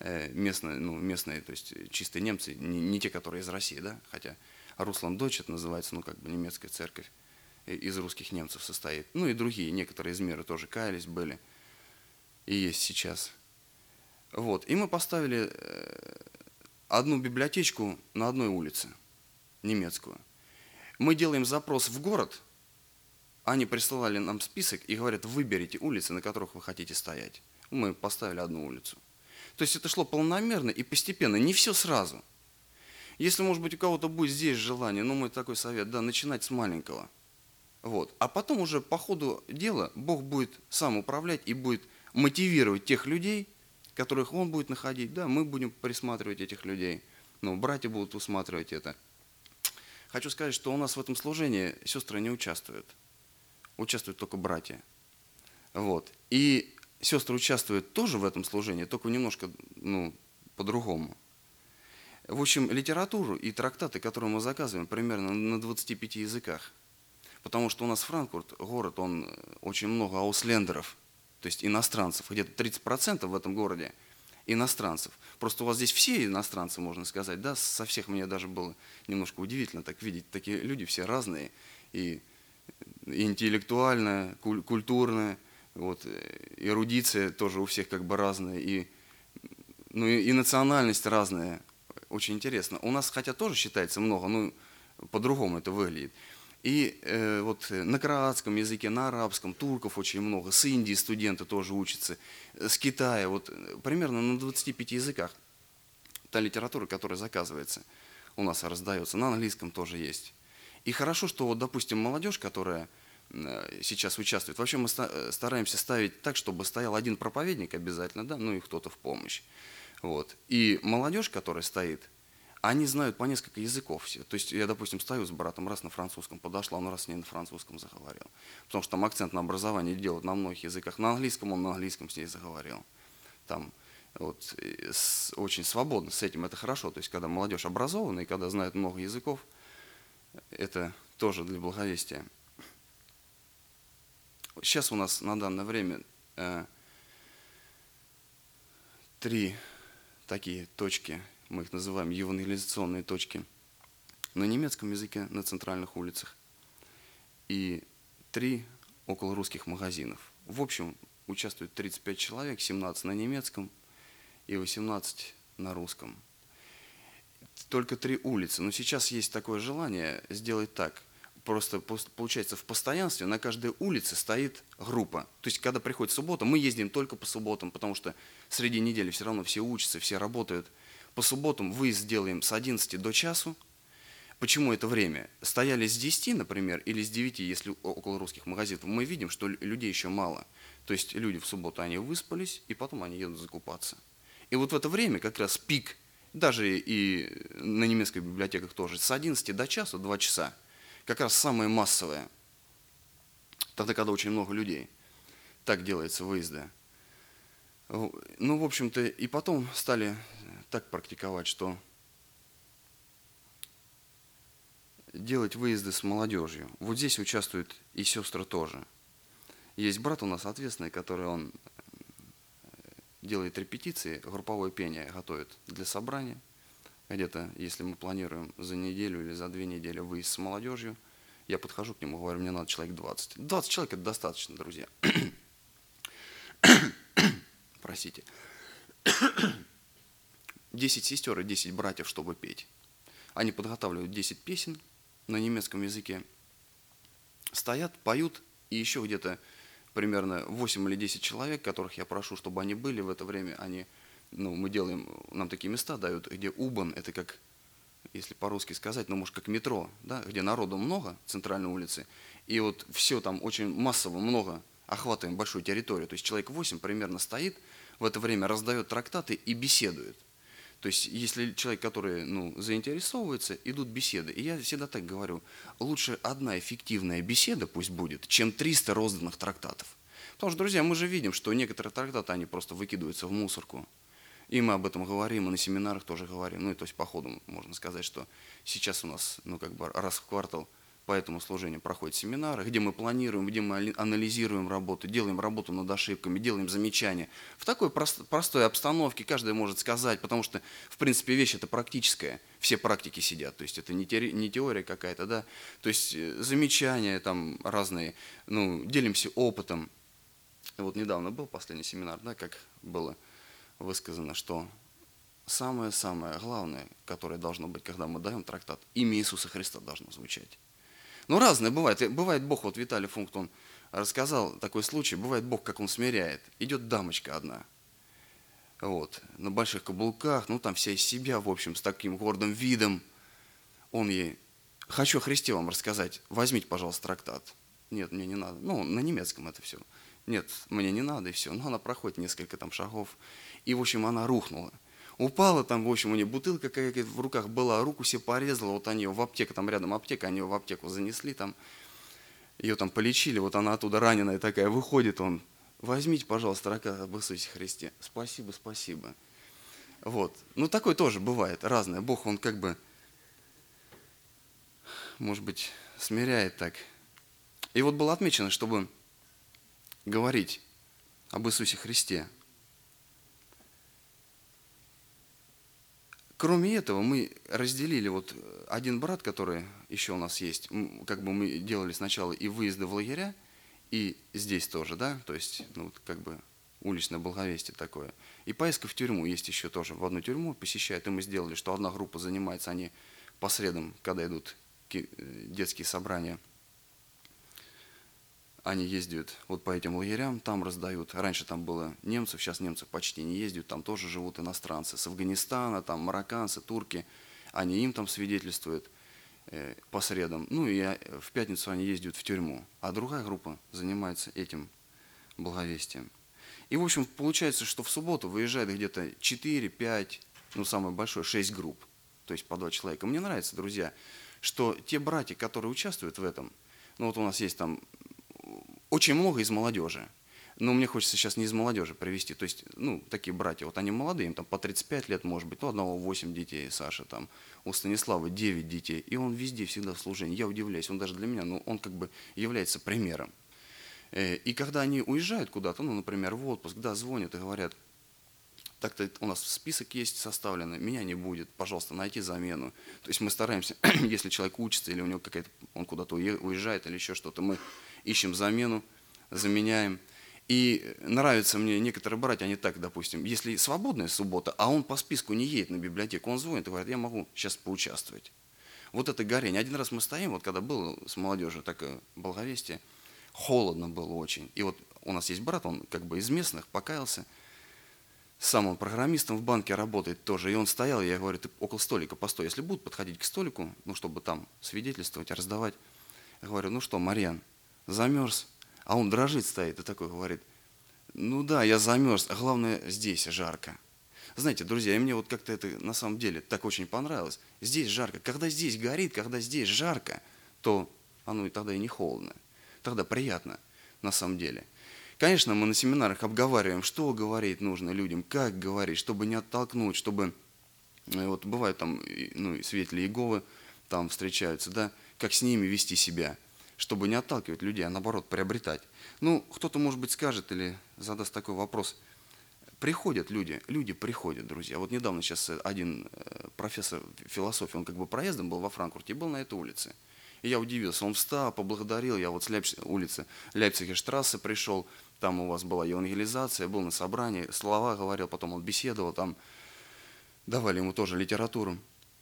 местные, то есть чистые немцы, не те, которые из России, да, хотя Руслан Дойч это называется, ну, как бы немецкая церковь, из русских немцев состоит. Ну и другие, некоторые из мира тоже каялись, были и есть сейчас. Вот. И мы поставили одну библиотечку на одной улице, немецкую. Мы делаем запрос в город, они присылали нам список и говорят: выберите улицы, на которых вы хотите стоять. Мы поставили одну улицу. То есть это шло планомерно и постепенно, не все сразу. Если, может быть, у кого-то будет здесь желание, ну, мой такой совет, да, начинать с маленького. Вот. А потом уже по ходу дела Бог будет сам управлять и будет мотивировать тех людей, которых Он будет находить. Да, мы будем присматривать этих людей, ну, братья будут усматривать это. Хочу сказать, что у нас в этом служении сестры не участвуют. Участвуют только братья. Вот. И сестры участвуют тоже в этом служении, только немножко, ну, по-другому. В общем, литературу и трактаты, которые мы заказываем, примерно на 25 языках. Потому что у нас Франкфурт, город, он очень много ауслендеров, то есть иностранцев. Где-то 30% в этом городе иностранцев. Просто у вас здесь все иностранцы, можно сказать, да, со всех мне даже было немножко удивительно так видеть. Такие люди все разные, и интеллектуальная, культурная, вот, эрудиция тоже у всех как бы разная, и национальность разная. Очень интересно. У нас, хотя тоже считается много, но по-другому это выглядит. И вот на кроатском языке, на арабском, турков очень много, с Индии студенты тоже учатся, с Китая, вот примерно на 25 языках. Та литература, которая заказывается, у нас раздается, на английском тоже есть. И хорошо, что вот, допустим, молодежь, которая сейчас участвуют. Вообще мы стараемся ставить так, чтобы стоял один проповедник обязательно, да, ну и кто-то в помощь. Вот. И молодежь, которая стоит, они знают по несколько языков все. То есть я, допустим, стою с братом, раз на французском подошла, он раз с ней на французском заговорил. Потому что там акцент на образование делают на многих языках. На английском он на английском с ней заговорил. Там вот, очень свободно с этим, это хорошо. То есть когда молодежь образованная, и когда знает много языков, это тоже для благовестия. Сейчас у нас на данное время 3 такие точки, мы их называем евангелизационные точки, на немецком языке на центральных улицах и 3 около русских магазинов. В общем, участвует 35 человек, 17 на немецком и 18 на русском. Только 3 улицы. Но сейчас есть такое желание сделать так. Просто получается в постоянстве на каждой улице стоит группа. То есть когда приходит суббота, мы ездим только по субботам, потому что среди недели все равно все учатся, все работают. По субботам выезд делаем с 11 до часу. Почему это время? Стояли с 10, например, или с 9, если около русских магазинов, мы видим, что людей еще мало. То есть люди в субботу, они выспались, и потом они едут закупаться. И вот в это время как раз пик, даже и на немецких библиотеках тоже, с 11 до часу, 2 часа, как раз самое массовое, тогда, когда очень много людей. Так делается выезды. Ну, в общем-то, и потом стали так практиковать, что делать выезды с молодежью. Вот здесь участвуют и сестры тоже. Есть брат у нас ответственный, который он делает репетиции, групповое пение готовит для собрания. Где-то, если мы планируем за неделю или за 2 недели выезд с молодежью, я подхожу к нему, говорю, мне надо человек 20. 20 человек – это достаточно, друзья. Простите. 10 сестер и 10 братьев, чтобы петь. Они подготавливают 10 песен на немецком языке, стоят, поют, и еще где-то примерно 8 или 10 человек, которых я прошу, чтобы они были в это время, они, ну, мы делаем, нам такие места дают, где U-Bahn, это как, если по-русски сказать, ну, может, как метро, да, где народу много, центральной улицы, и вот все там очень массово много, охватываем большую территорию, то есть человек 8 примерно стоит, в это время раздает трактаты и беседует. То есть, если человек, который, ну, заинтересовывается, идут беседы. И я всегда так говорю, лучше одна эффективная беседа пусть будет, чем 300 розданных трактатов. Потому что, друзья, мы же видим, что некоторые трактаты, они просто выкидываются в мусорку. И мы об этом говорим, и на семинарах тоже говорим. Ну, и то есть, по ходу можно сказать, что сейчас у нас, ну, как бы раз в квартал по этому служению проходят семинары, где мы планируем, где мы анализируем работу, делаем работу над ошибками, делаем замечания. В такой простой обстановке каждый может сказать, потому что, в принципе, вещь это практическая, все практики сидят, то есть это не теория какая-то, да, то есть замечания там разные, ну, делимся опытом. Вот недавно был последний семинар, да, как было высказано, что самое-самое главное, которое должно быть, когда мы даем трактат, имя Иисуса Христа должно звучать. Ну, разное бывает. Бывает Бог, вот Виталий Функт, он рассказал такой случай, бывает Бог, как он смиряет. Идет дамочка одна, вот, на больших каблуках, ну, там вся из себя, в общем, с таким гордым видом. Он ей, хочу о Христе вам рассказать, возьмите, пожалуйста, трактат. Нет, мне не надо. Ну, на немецком это все. Нет, мне не надо, и все. Но она проходит несколько там шагов, и, в общем, она рухнула. Упала там, в общем, у нее бутылка какая-то в руках была, руку себе порезала, вот они ее в аптеку, там рядом аптека, они ее в аптеку занесли, там, ее там полечили, вот она оттуда раненая такая, выходит, он, возьмите, пожалуйста, трактат об Иисусе Христе. Спасибо, спасибо. Вот, ну такое тоже бывает, разное. Бог, он как бы, может быть, смиряет так. И вот было отмечено, чтобы говорить об Иисусе Христе. Кроме этого, мы разделили, вот один брат, который еще у нас есть, как бы мы делали сначала и выезды в лагеря, и здесь тоже, да, то есть, ну, вот как бы уличное благовестие такое. И поездка в тюрьму есть еще тоже, в одну тюрьму посещают, и мы сделали, что одна группа занимается, они по средам, когда идут детские собрания, они ездят вот по этим лагерям, там раздают. Раньше там было немцев, сейчас немцев почти не ездят, там тоже живут иностранцы с Афганистана, там марокканцы, турки, они им там свидетельствуют. по средам. Ну и в пятницу они ездят в тюрьму. А другая группа занимается этим благовестием. И, в общем, получается, что в субботу выезжает где-то 4, 5, ну, самое большое, 6 групп, то есть по 2 человека. Мне нравится, друзья, что те братья, которые участвуют в этом, ну, вот у нас есть там очень много из молодежи, но мне хочется сейчас не из молодежи привести, то есть, ну, такие братья, вот они молодые, им там по 35 лет, может быть, у одного 8 детей, Саша там, у Станислава 9 детей, и он везде всегда в служении. Я удивляюсь, он даже для меня, ну, он как бы является примером. И когда они уезжают куда-то, ну, например, в отпуск, да, звонят и говорят, так-то у нас список есть составленный, меня не будет, пожалуйста, найти замену. То есть мы стараемся, если человек учится или у него какая-то, он куда-то уезжает или еще что-то, мы ищем замену, заменяем. И нравятся мне некоторые братья, они так, допустим, если свободная суббота, а он по списку не едет на библиотеку, он звонит и говорит, я могу сейчас поучаствовать. Вот это горение. Один раз мы стоим, вот когда было с молодежью такое благовестие, холодно было очень. И вот у нас есть брат, он как бы из местных, покаялся, сам он программистом в банке работает тоже. И он стоял, и я говорю, ты около столика постой. Если будут подходить к столику, ну, чтобы там свидетельствовать, раздавать, я говорю, ну что, Марьян, замерз? А он дрожит, стоит и такой говорит, ну да, я замерз, а главное, здесь жарко. Знаете, друзья, и мне вот как-то это на самом деле так очень понравилось. Здесь жарко. Когда здесь горит, когда здесь жарко, то оно и тогда и не холодно. Тогда приятно на самом деле. Конечно, мы на семинарах обговариваем, что говорить нужно людям, как говорить, чтобы не оттолкнуть, чтобы, вот бывают там, ну, и свидетели Иеговы там встречаются, да, как с ними вести себя, чтобы не отталкивать людей, а наоборот приобретать. Ну, кто-то, может быть, скажет или задаст такой вопрос. Приходят люди приходят, друзья. Вот недавно сейчас один профессор философии, он как бы проездом был во Франкфурте и был на этой улице. И я удивился, он встал, поблагодарил, я вот с улицы Ляйпцигерштрассе пришел, там у вас была евангелизация, был на собрании, слова говорил, потом он беседовал, там давали ему тоже литературу.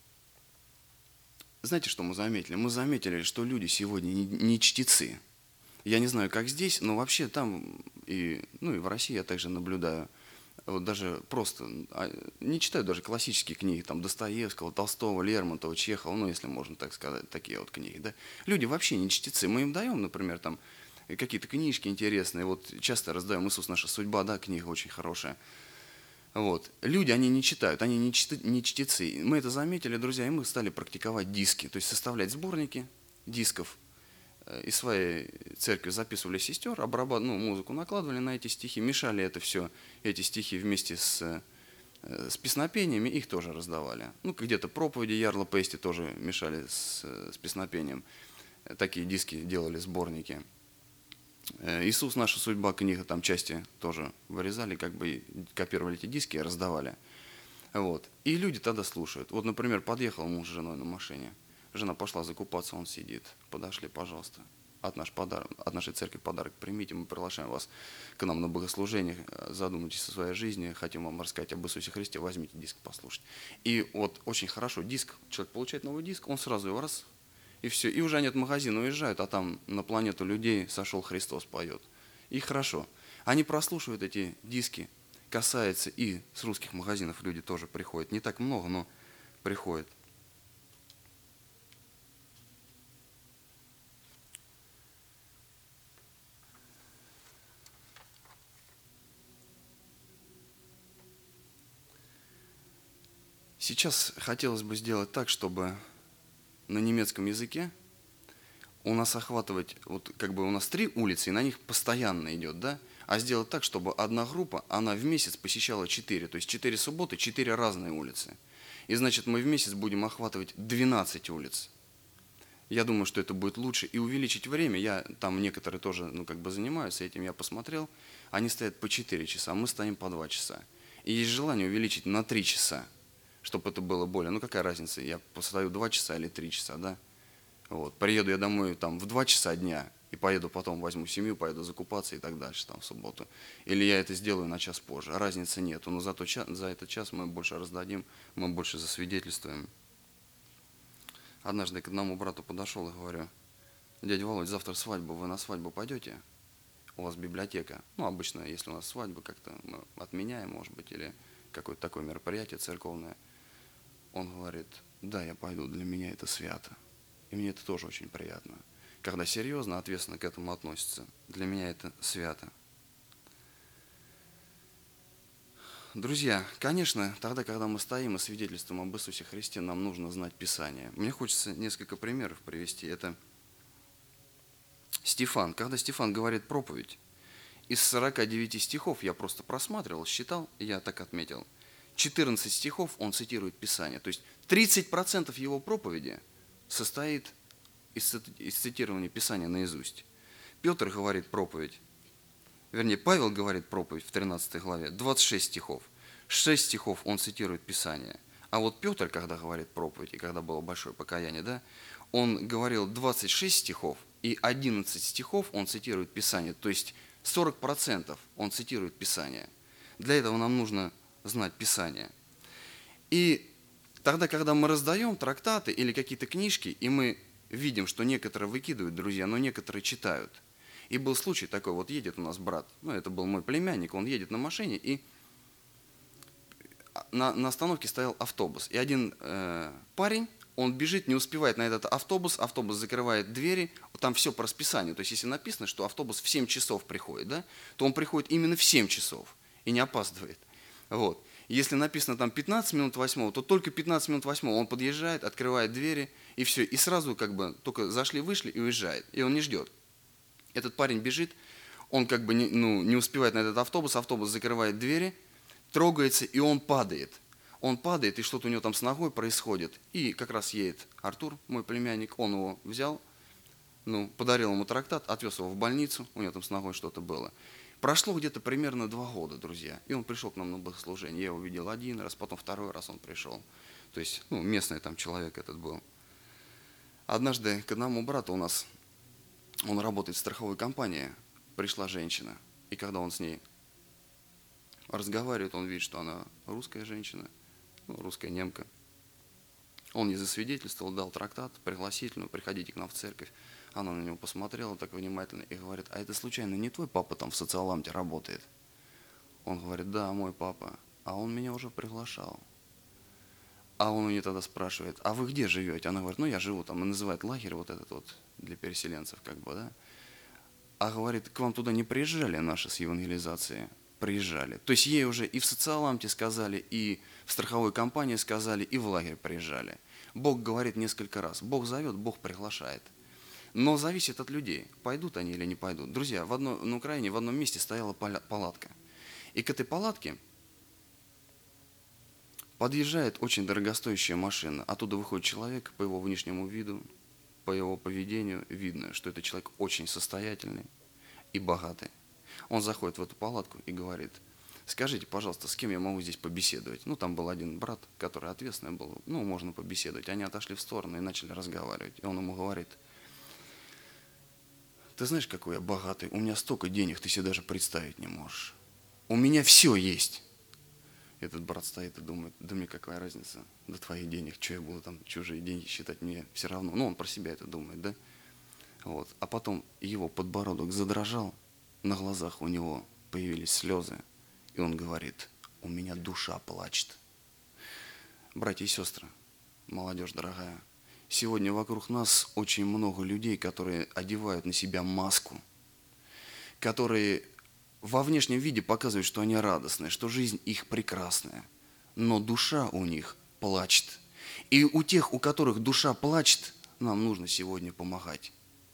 Знаете, что мы заметили? Мы заметили, что люди сегодня не чтецы. Я не знаю, как здесь, но вообще там, ну и в России я также наблюдаю, вот даже просто, не читаю даже классические книги, там, Достоевского, Толстого, Лермонтова, Чехова, ну, если можно так сказать, такие вот книги, да. Люди вообще не чтецы, мы им даем, например, там, какие-то книжки интересные, вот часто раздаем «Иисус, наша судьба», да, книга очень хорошая. Вот. Люди, они не читают, они не чтецы. Мы это заметили, друзья, и мы стали практиковать диски, то есть составлять сборники дисков. Из своей церкви записывали сестер, музыку накладывали на эти стихи, мешали это все, эти стихи вместе с песнопениями, их тоже раздавали. Ну, где-то проповеди Ярла Пейсти тоже мешали с песнопением. Такие диски делали, сборники. «Иисус, наша судьба», книга, там части тоже вырезали, как бы копировали эти диски и раздавали. Вот. И люди тогда слушают. Вот, например, подъехал муж с женой на машине. Жена пошла закупаться, он сидит. Подошли, пожалуйста. От нашей церкви подарок примите. Мы приглашаем вас к нам на богослужение. Задумайтесь о своей жизни. Хотим вам рассказать об Иисусе Христе. Возьмите диск послушать. И вот очень хорошо. Диск. Человек получает новый диск, он сразу его раз, и все. И уже они от магазина уезжают, а там на планету людей сошел Христос поет. И хорошо. Они прослушивают эти диски. Касается и с русских магазинов люди тоже приходят. Не так много, но приходят. Сейчас хотелось бы сделать так, чтобы на немецком языке у нас охватывать, вот как бы у нас 3 улицы, и на них постоянно идет, да? А сделать так, чтобы одна группа, она в месяц посещала 4, то есть 4 субботы, 4 разные улицы. И значит, мы в месяц будем охватывать 12 улиц. Я думаю, что это будет лучше. И увеличить время, там некоторые тоже, ну, как бы занимаются этим, я посмотрел, они стоят по 4 часа, мы стоим по 2 часа. И есть желание увеличить на 3 часа, чтобы это было более, ну, какая разница, я постою 2 часа или 3 часа, да? Вот. Приеду я домой там в 2 часа дня, и поеду потом, возьму семью, поеду закупаться и так дальше там в субботу. Или я это сделаю на час позже. Разницы нету, но зато за этот час мы больше раздадим, мы больше засвидетельствуем. Однажды к одному брату подошел и говорю: дядя Володь, завтра свадьба, вы на свадьбу пойдете? У вас библиотека. Ну, обычно, если у нас свадьба, как-то мы отменяем, может быть, или какое-то такое мероприятие церковное. Он говорит: да, я пойду, для меня это свято. И мне это тоже очень приятно. Когда серьезно, ответственно к этому относятся. Для меня это свято. Друзья, конечно, тогда, когда мы стоим и свидетельствуем об Иисусе Христе, нам нужно знать Писание. Мне хочется несколько примеров привести. Это Стефан. Когда Стефан говорит проповедь, из 49 стихов я просто просматривал, считал, я так отметил, 14 стихов он цитирует Писание. То есть 30% его проповеди состоит из цитирования Писания наизусть. Петр говорит проповедь, вернее, Павел говорит проповедь в 13 главе, 26 стихов. 6 стихов он цитирует Писание. А вот Петр, когда говорит проповедь, и когда было большое покаяние, да, он говорил 26 стихов, и 11 стихов он цитирует Писание. То есть 40% он цитирует Писание. Для этого нам нужно знать Писание. И тогда, когда мы раздаем трактаты или какие-то книжки, и мы видим, что некоторые выкидывают, друзья, но некоторые читают. И был случай такой, вот едет у нас брат, ну это был мой племянник, он едет на машине, и на остановке стоял автобус. И один парень, он бежит, не успевает на этот автобус, автобус закрывает двери, там все по расписанию. То есть если написано, что автобус в 7 часов приходит, да, то он приходит именно в 7 часов и не опаздывает. Вот. Если написано там 15 минут 8, то только 15 минут 8 он подъезжает, открывает двери, и все. И сразу как бы только зашли, вышли и уезжает. И он не ждет. Этот парень бежит, он как бы не успевает на этот автобус, автобус закрывает двери, трогается, и он падает. Он падает, и что-то у него там с ногой происходит. И как раз едет Артур, мой племянник, он его взял, подарил ему трактат, отвез его в больницу, у него там с ногой что-то было. Прошло где-то примерно 2 года, друзья, и он пришел к нам на богослужение. Я его видел 1 раз, потом 2 раз он пришел. То есть, местный там человек этот был. Однажды к одному брату у нас, он работает в страховой компании, пришла женщина, и когда он с ней разговаривает, он видит, что она русская женщина, русская немка. Он ей засвидетельствовал, дал трактат, пригласительную, приходите к нам в церковь. Она на него посмотрела так внимательно и говорит, а это случайно не твой папа там в социаламте работает? Он говорит, да, мой папа, а он меня уже приглашал. А он у нее тогда спрашивает, а вы где живете? Она говорит, я живу там, и называет лагерь вот этот вот для переселенцев, как бы, да. А говорит, к вам туда не приезжали наши с евангелизацией? Приезжали. То есть ей уже и в социаламте сказали, и в страховой компании сказали, и в лагерь приезжали. Бог говорит несколько раз. Бог зовет, Бог приглашает. Но зависит от людей, пойдут они или не пойдут. Друзья, на Украине в одном месте стояла палатка. И к этой палатке подъезжает очень дорогостоящая машина. Оттуда выходит человек, по его внешнему виду, по его поведению видно, что это человек очень состоятельный и богатый. Он заходит в эту палатку и говорит, скажите, пожалуйста, с кем я могу здесь побеседовать? Там был один брат, который ответственный был, можно побеседовать. Они отошли в сторону и начали разговаривать. И он ему говорит, ты знаешь, какой я богатый, у меня столько денег, ты себе даже представить не можешь. У меня все есть. Этот брат стоит и думает, да мне какая разница, до твоих денег, что я буду там чужие деньги считать, мне все равно. Он про себя это думает, да? Вот. А потом его подбородок задрожал, на глазах у него появились слезы, и он говорит, у меня душа плачет. Братья и сестры, молодежь дорогая, сегодня вокруг нас очень много людей, которые одевают на себя маску, которые во внешнем виде показывают, что они радостные, что жизнь их прекрасная, но душа у них плачет. И у тех, у которых душа плачет, нам нужно сегодня помогать.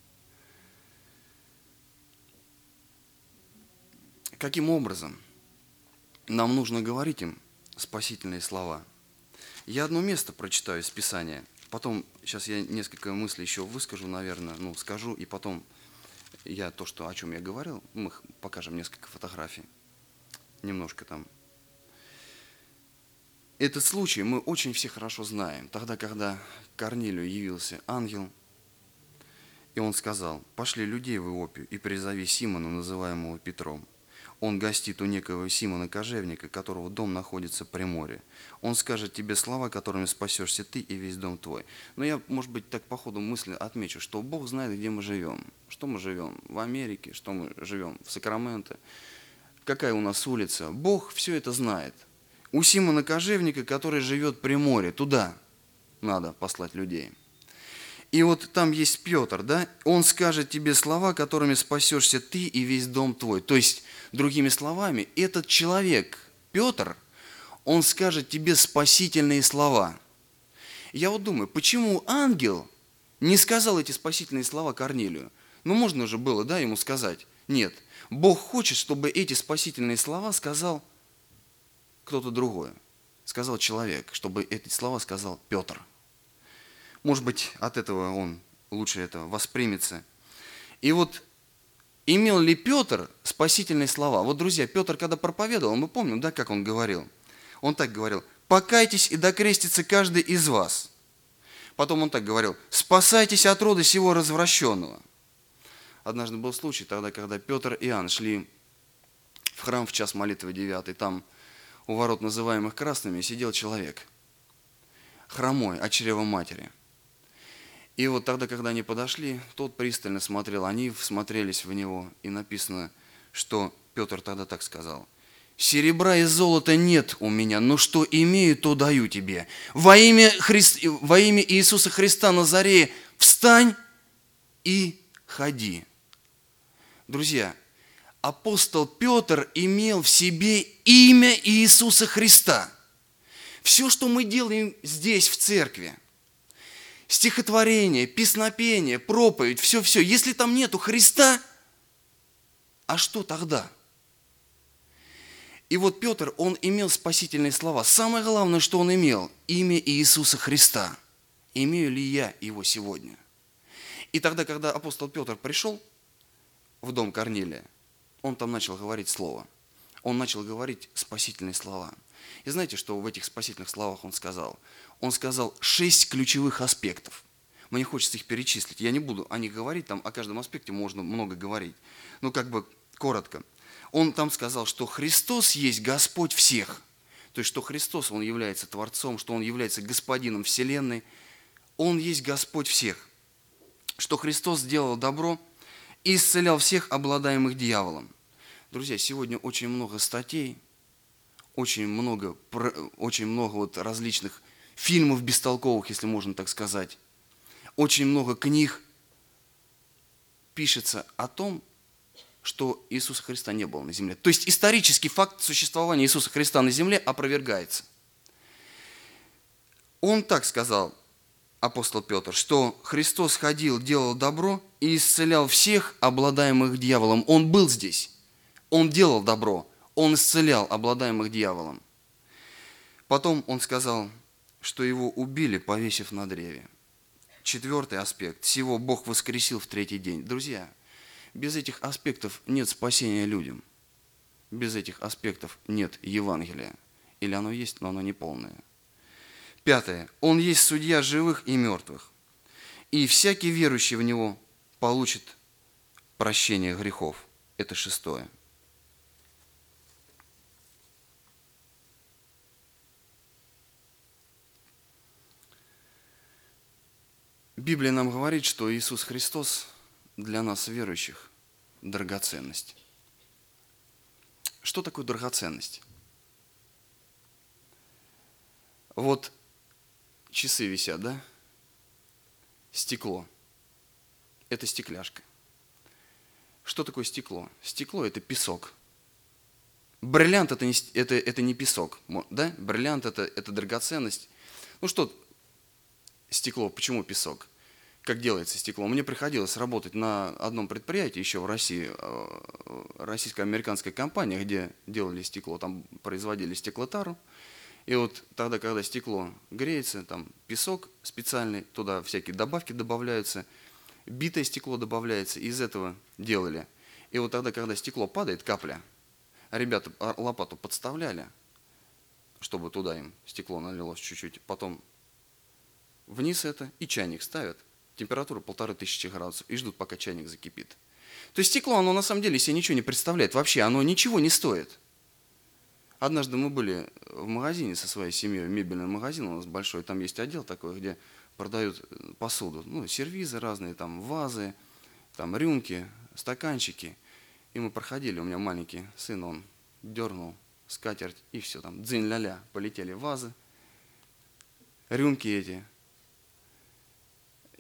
Каким образом нам нужно говорить им спасительные слова? Я одно место прочитаю из Писания, потом, сейчас я несколько мыслей еще выскажу, наверное, скажу, и потом я о чем я говорил, мы покажем несколько фотографий, немножко там. Этот случай мы очень все хорошо знаем. Тогда, когда Корнилию явился ангел, и он сказал, пошли людей в Иопию и призови Симона, называемого Петром. Он гостит у некого Симона Кожевника, которого дом находится при море. Он скажет тебе слова, которыми спасешься ты и весь дом твой. Но я, может быть, так по ходу мысли отмечу, что Бог знает, где мы живем. Что мы живем в Америке, что мы живем в Сакраменто, какая у нас улица. Бог все это знает. У Симона Кожевника, который живет при море, туда надо послать людей. И вот там есть Петр, да? Он скажет тебе слова, которыми спасешься ты и весь дом твой. То есть, другими словами, этот человек, Петр, он скажет тебе спасительные слова. Я вот думаю, почему ангел не сказал эти спасительные слова Корнилию? Ну, можно же было, да, ему сказать. Нет, Бог хочет, чтобы эти спасительные слова сказал кто-то другой. Сказал человек, чтобы эти слова сказал Петр. Может быть, от этого он лучше этого воспримется. И вот имел ли Петр спасительные слова? Вот, друзья, Петр, когда проповедовал, мы помним, да, как он говорил? Он так говорил: «Покайтесь и докрестится каждый из вас». Потом он так говорил: «Спасайтесь от рода сего развращенного». Однажды был случай тогда, когда Петр и Иоанн шли в храм в час молитвы 9. Там у ворот, называемых Красными, сидел человек, хромой от чрева матери. И вот тогда, когда они подошли, тот пристально смотрел, они всмотрелись в него, и написано, что Петр тогда так сказал: «Серебра и золота нет у меня, но что имею, то даю тебе. Во имя Иисуса Христа Назарея встань и ходи». Друзья, апостол Петр имел в себе имя Иисуса Христа. Все, что мы делаем здесь, в церкви, стихотворение, песнопение, проповедь, все-все, если там нету Христа, а что тогда? И вот Петр, он имел спасительные слова. Самое главное, что он имел – имя Иисуса Христа. Имею ли я его сегодня? И тогда, когда апостол Петр пришел в дом Корнилия, он там начал говорить слово. Он начал говорить спасительные слова. И знаете, что в этих спасительных словах он сказал? Он сказал 6 ключевых аспектов. Мне хочется их перечислить. Я не буду о них говорить, там о каждом аспекте можно много говорить. Ну, как бы коротко. Он там сказал, что Христос есть Господь всех. То есть, что Христос, Он является Творцом, что Он является Господином Вселенной. Он есть Господь всех. Что Христос сделал добро и исцелял всех, обладаемых дьяволом. Друзья, сегодня очень много статей, очень много вот различных фильмов бестолковых, если можно так сказать. Очень много книг пишется о том, что Иисуса Христа не было на земле. То есть исторический факт существования Иисуса Христа на земле опровергается. Он так сказал, апостол Петр, что Христос ходил, делал добро и исцелял всех, обладаемых дьяволом. Он был здесь, Он делал добро, Он исцелял обладаемых дьяволом. Потом он сказал, что его убили, повесив на древе. 4 аспект. Всего Бог воскресил в 3-й день. Друзья, без этих аспектов нет спасения людям. Без этих аспектов нет Евангелия. Или оно есть, но оно не полное. 5. Он есть судья живых и мертвых. И всякий верующий в Него получит прощение грехов. Это 6. Библия нам говорит, что Иисус Христос для нас, верующих, драгоценность. Что такое драгоценность? Вот часы висят, да? Стекло. Это стекляшка. Что такое стекло? Стекло – это песок. Бриллиант – это не песок, да? Бриллиант – это драгоценность. Ну что, стекло, почему песок? Как делается стекло? Мне приходилось работать на одном предприятии еще в России, российско-американская компания, где делали стекло, там производили стеклотару. И вот тогда, когда стекло греется, там песок специальный, туда всякие добавки добавляются, битое стекло добавляется, из этого делали. И вот тогда, когда стекло падает, капля, ребята лопату подставляли, чтобы туда им стекло налилось чуть-чуть, потом вниз это, и чайник ставят, температура 1500 градусов, и ждут, пока чайник закипит. То есть стекло, оно на самом деле себе ничего не представляет, вообще оно ничего не стоит. Однажды мы были в магазине со своей семьей, мебельный магазин у нас большой, там есть отдел такой, где продают посуду, ну, сервизы разные, там вазы, там рюмки, стаканчики. И мы проходили, у меня маленький сын, он дернул скатерть, и все, там дзынь-ля-ля, полетели вазы, рюмки эти.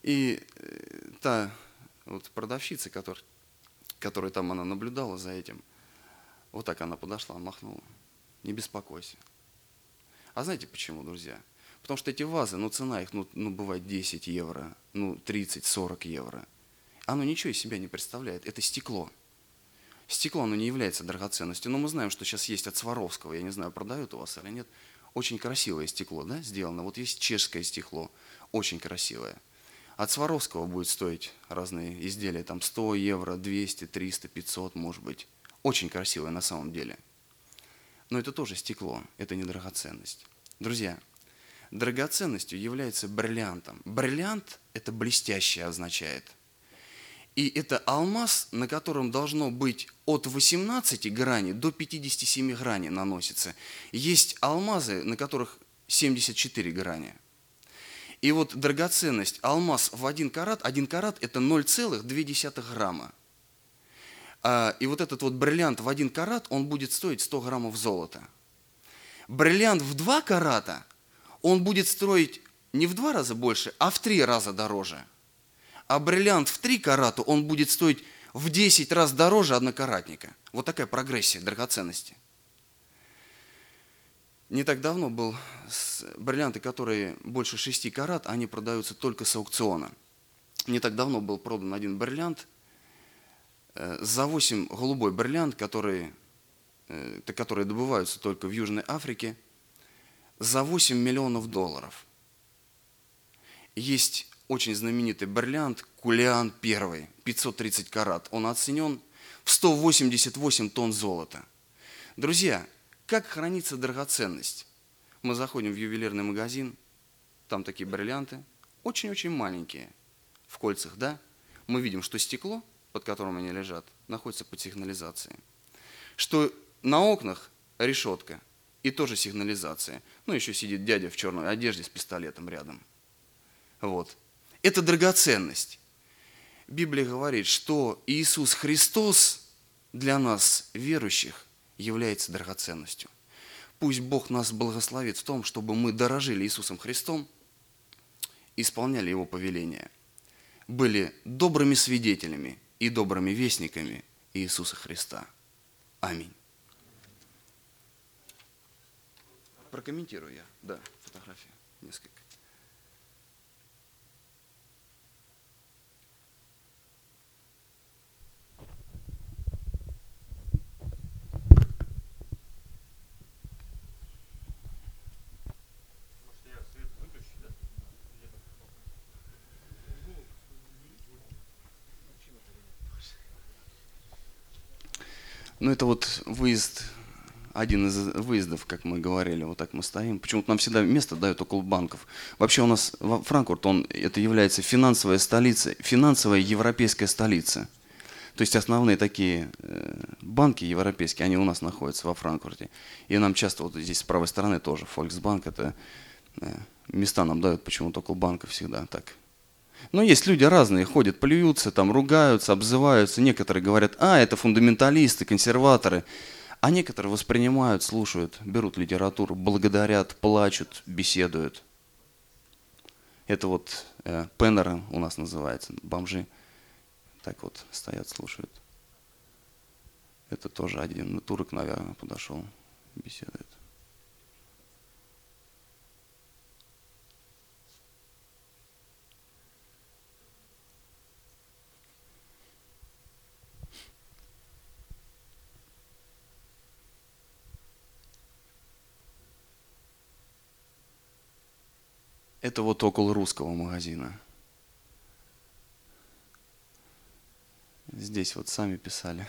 И та вот продавщица, которая там она наблюдала за этим, вот так она подошла, махнула. Не беспокойся. А знаете почему, друзья? Потому что эти вазы, ну цена их, ну бывает 10 евро, ну 30-40 евро. Оно ничего из себя не представляет. Это стекло. Стекло, оно не является драгоценностью. Но мы знаем, что сейчас есть от Сваровского, я не знаю, продают у вас или нет, очень красивое стекло, да, сделано. Вот есть чешское стекло, очень красивое. От Сваровского будет стоить разные изделия, там 100 евро, 200, 300, 500, может быть. Очень красивое на самом деле. Но это тоже стекло, это не драгоценность. Друзья, драгоценностью является бриллиантом. Бриллиант – это блестящее означает. И это алмаз, на котором должно быть от 18 граней до 57 граней наносится. Есть алмазы, на которых 74 грани. И вот драгоценность, алмаз в 1 карат это 0,2 грамма. И вот этот вот бриллиант в 1 карат, он будет стоить 100 граммов золота. Бриллиант в 2 карата, он будет стоить не в 2 раза больше, а в 3 раза дороже. А бриллиант в 3 карата, он будет стоить в 10 раз дороже однокаратника. Вот такая прогрессия драгоценности. Не так давно был бриллианты, которые больше 6 карат, они продаются только с аукциона. Не так давно был продан один бриллиант за 8, голубой бриллиант, которые добываются только в Южной Африке, за 8 миллионов долларов. Есть очень знаменитый бриллиант Кулиан I, 530 карат. Он оценен в 188 тонн золота. Друзья, как хранится драгоценность? Мы заходим в ювелирный магазин, там такие бриллианты, очень-очень маленькие, в кольцах, да? Мы видим, что стекло, под которым они лежат, находится под сигнализацией. Что на окнах решетка и тоже сигнализация. Ну, еще сидит дядя в черной одежде с пистолетом рядом. Вот. Это драгоценность. Библия говорит, что Иисус Христос для нас, верующих, является драгоценностью. Пусть Бог нас благословит в том, чтобы мы дорожили Иисусом Христом, исполняли Его повеления, были добрыми свидетелями и добрыми вестниками Иисуса Христа. Аминь. Прокомментирую я. Да, фотография несколько. Ну, это вот выезд, один из выездов, как мы говорили, вот так мы стоим. Почему-то нам всегда место дают около банков. Вообще у нас Франкфурт, это является финансовая столица, финансовая европейская столица. То есть основные такие банки европейские, они у нас находятся во Франкфурте. И нам часто вот здесь с правой стороны тоже Volksbank, это места нам дают почему-то около банка всегда так. Но есть люди разные, ходят, плюются, там, ругаются, обзываются. Некоторые говорят, это фундаменталисты, консерваторы. А некоторые воспринимают, слушают, берут литературу, благодарят, плачут, беседуют. Это вот пеннеры у нас называется, бомжи. Так вот стоят, слушают. Это тоже один турок, наверное, подошел, беседует. Это вот около русского магазина. Здесь вот сами писали.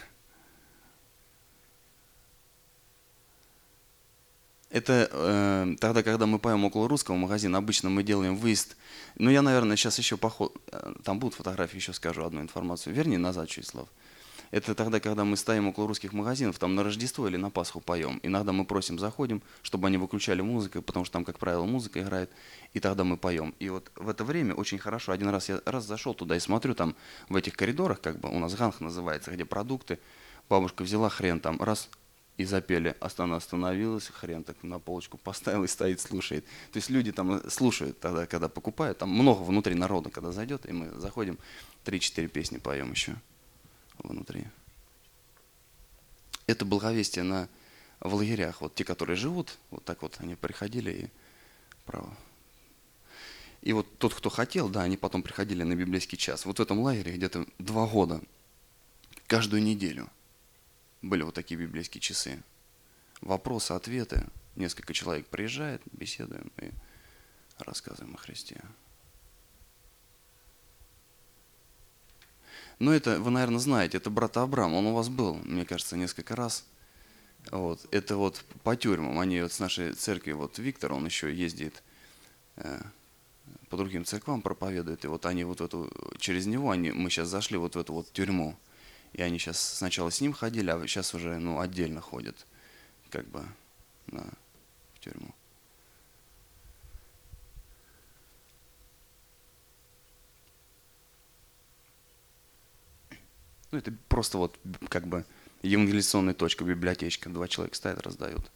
Это тогда, когда мы поем около русского магазина, обычно мы делаем выезд. Но я, наверное, сейчас еще там будут фотографии, еще скажу одну информацию. Верни назад, Числав. Это тогда, когда мы стоим около русских магазинов, там на Рождество или на Пасху поем. Иногда мы просим, заходим, чтобы они выключали музыку, потому что там, как правило, музыка играет, и тогда мы поем. И вот в это время очень хорошо, один раз я зашел туда и смотрю, там в этих коридорах, как бы у нас ганг называется, где продукты, бабушка взяла хрен, там раз и запели. Она остановилась, хрен так на полочку поставил и стоит, слушает. То есть люди там слушают тогда, когда покупают. Там много внутри народа, когда зайдет, и мы заходим, 3-4 песни поем еще внутри. Это благовестие в лагерях. Вот те, которые живут, вот так вот они приходили и право. И вот тот, кто хотел, да, они потом приходили на библейский час. Вот в этом лагере где-то 2 года, каждую неделю были вот такие библейские часы. Вопросы, ответы. Несколько человек приезжает, беседуем и рассказываем о Христе. Но это, вы, наверное, знаете, это брат Авраам, он у вас был, мне кажется, несколько раз. Вот. Это вот по тюрьмам, они вот с нашей церкви, вот Виктор, он еще ездит по другим церквам, проповедует, и вот они вот эту, через него, мы сейчас зашли вот в эту вот тюрьму, и они сейчас сначала с ним ходили, а сейчас уже, отдельно ходят, как бы, в тюрьму. Это просто вот как бы евангелизационная точка, библиотечка. 2 человека стоят, раздают.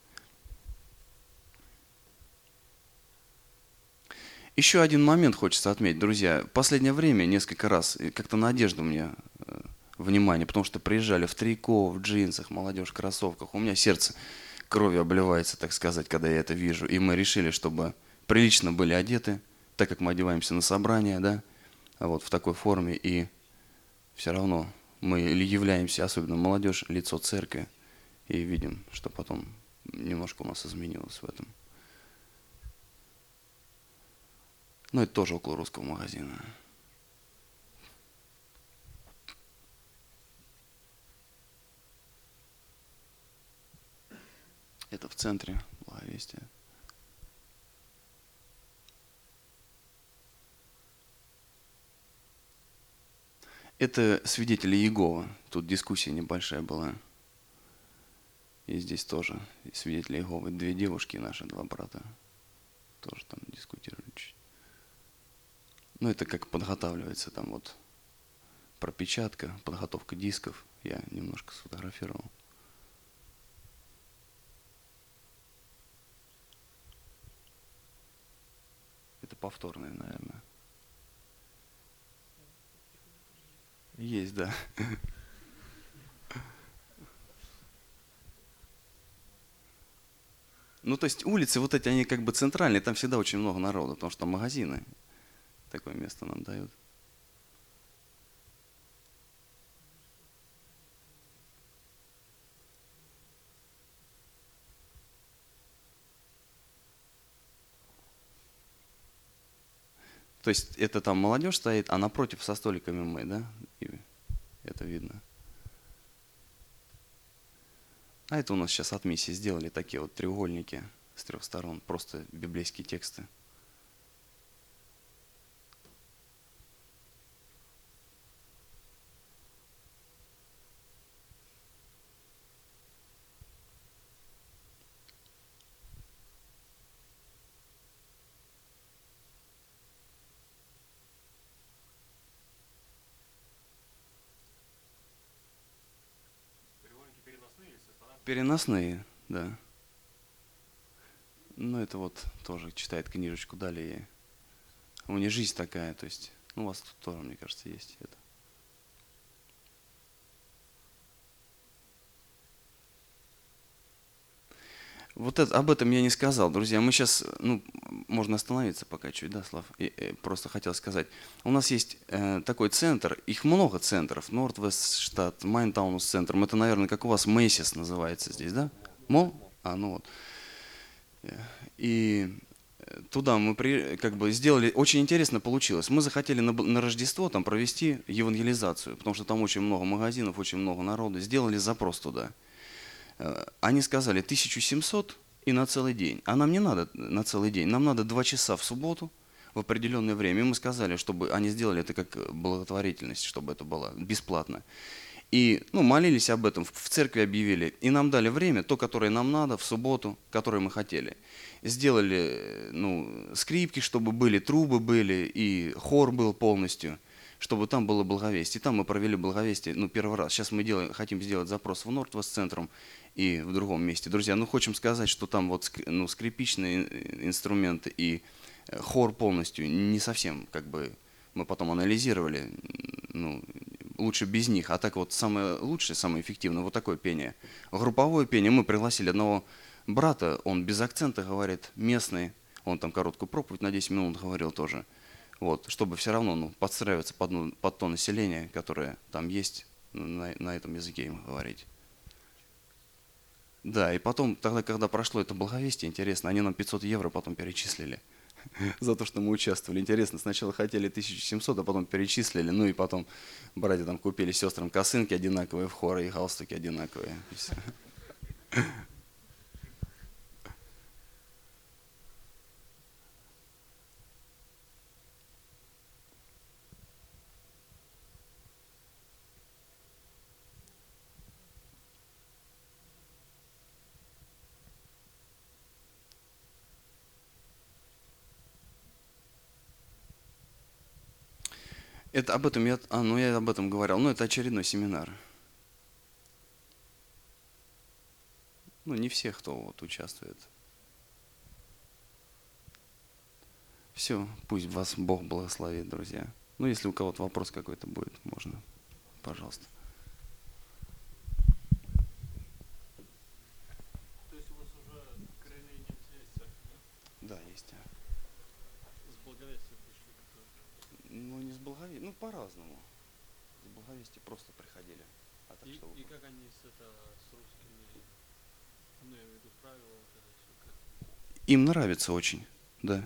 Еще один момент хочется отметить, друзья. В последнее время несколько раз, как-то на одежду мне внимание, потому что приезжали в трико, в джинсах, молодежь в кроссовках. У меня сердце кровью обливается, так сказать, когда я это вижу. И мы решили, чтобы прилично были одеты, так как мы одеваемся на собрание, да, вот в такой форме. И все равно мы являемся, особенно молодежь, лицо церкви. И видим, что потом немножко у нас изменилось в этом. Но это тоже около русского магазина. Это в центре благовестия. Это свидетели Иеговы. Тут дискуссия небольшая была. И здесь тоже свидетели Иеговы. 2 девушки наши, 2 брата. Тоже там дискутировали чуть. Ну, это как подготавливается там вот пропечатка, подготовка дисков. Я немножко сфотографировал. Это повторное, наверное. Есть, да. Ну, то есть улицы вот эти, они как бы центральные, там всегда очень много народу, потому что там магазины. Такое место нам дают. То есть это там молодежь стоит, а напротив со столиками мы, да? И это видно. А это у нас сейчас от миссии сделали такие вот треугольники с 3 сторон, просто библейские тексты. Переносные, да. Ну, это вот тоже читает книжечку далее. У меня жизнь такая, то есть, у вас тут тоже, мне кажется, есть это. Вот это, об этом я не сказал, друзья. Мы сейчас, можно остановиться пока чуть, да, Слав? Просто хотел сказать. У нас есть такой центр, их много центров. Норд-Вест штат, Майнтаунус центром. Это, наверное, как у вас Мэйсис называется здесь, да? Мол? Ну вот. И туда мы как бы сделали, очень интересно получилось. Мы захотели на Рождество там провести евангелизацию, потому что там очень много магазинов, очень много народа. Сделали запрос туда. Они сказали 1700 и на целый день. А нам не надо на целый день, нам надо 2 часа в субботу в определенное время. И мы сказали, чтобы они сделали это как благотворительность, чтобы это было бесплатно. И молились об этом, в церкви объявили. И нам дали время, то, которое нам надо, в субботу, которое мы хотели. Сделали скрипки, чтобы были, трубы были, и хор был полностью, чтобы там было благовестие. И там мы провели благовестие, первый раз. Сейчас мы хотим сделать запрос в Норд-Вест центром, и в другом месте. Друзья, ну хочем сказать, что там вот ну, скрипичные инструменты и хор полностью не совсем, как бы, мы потом анализировали, ну, лучше без них. А так вот самое лучшее, самое эффективное, вот такое пение. Групповое пение. Мы пригласили одного брата, он без акцента говорит, местный, он там короткую проповедь на 10 минут говорил тоже. Вот, чтобы все равно ну, подстраиваться под то население, которое там есть, на этом языке им говорить. Да, и потом, тогда, когда прошло это благовестие, интересно, они нам 500 евро потом перечислили за то, что мы участвовали. Интересно, сначала хотели 1700, а потом перечислили, ну и потом братья там купили сестрам косынки одинаковые в хор и галстуки одинаковые. И всё. Это об этом я об этом говорил, но это очередной семинар. Ну, не все, кто вот участвует. Все, пусть вас Бог благословит, друзья. Ну, если у кого-то вопрос какой-то будет, можно, пожалуйста. То есть у вас уже коренные немцы есть церковь, да? Да, есть. С благовестия пришли. Ну, не с благовестия, ну, по-разному. С благовестия просто приходили. А так, И чтобы... как они с русскими, ну, я имею в виду правила, вот это все как? Им нравится очень, да.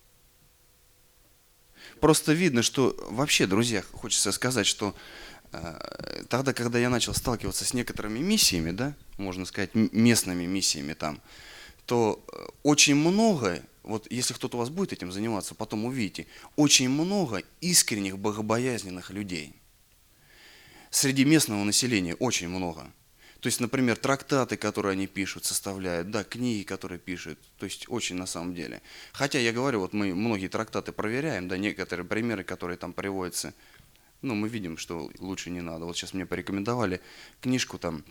Просто видно, что вообще, друзья, хочется сказать, что тогда, когда я начал сталкиваться с некоторыми миссиями, да, можно сказать, местными миссиями там, то очень много, вот если кто-то у вас будет этим заниматься, потом увидите, очень много искренних, богобоязненных людей. Среди местного населения очень много. То есть, например, трактаты, которые они пишут, составляют, да, книги, которые пишут, то есть очень на самом деле. Хотя я говорю, вот мы многие трактаты проверяем, да, некоторые примеры, которые там приводятся, ну, мы видим, что лучше не надо. Вот сейчас мне порекомендовали книжку там,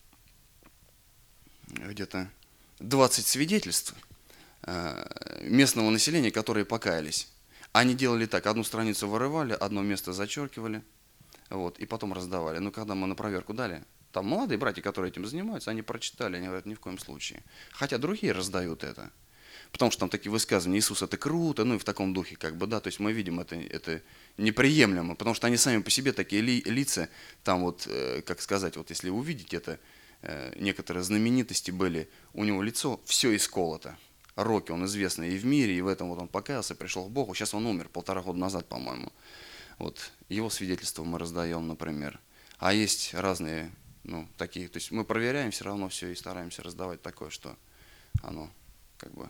где-то 20 свидетельств местного населения, которые покаялись. Они делали так, одну страницу вырывали, одно место зачеркивали, вот, и потом раздавали. Но когда мы на проверку дали, там молодые братья, которые этим занимаются, они прочитали, они говорят, ни в коем случае. Хотя другие раздают это. Потому что там такие высказывания, Иисус это круто, ну и в таком духе, как бы, да, то есть мы видим это неприемлемо, потому что они сами по себе такие лица, там вот, как сказать, вот если увидеть это, некоторые знаменитости были, у него лицо все исколото. Рокки, он известный и в мире, и в этом вот он покаялся, пришел к Богу, сейчас он умер 1,5 года назад, по-моему. Вот, его свидетельство мы раздаем, например. А есть разные, ну, такие, то есть мы проверяем все равно все и стараемся раздавать такое, что оно, как бы,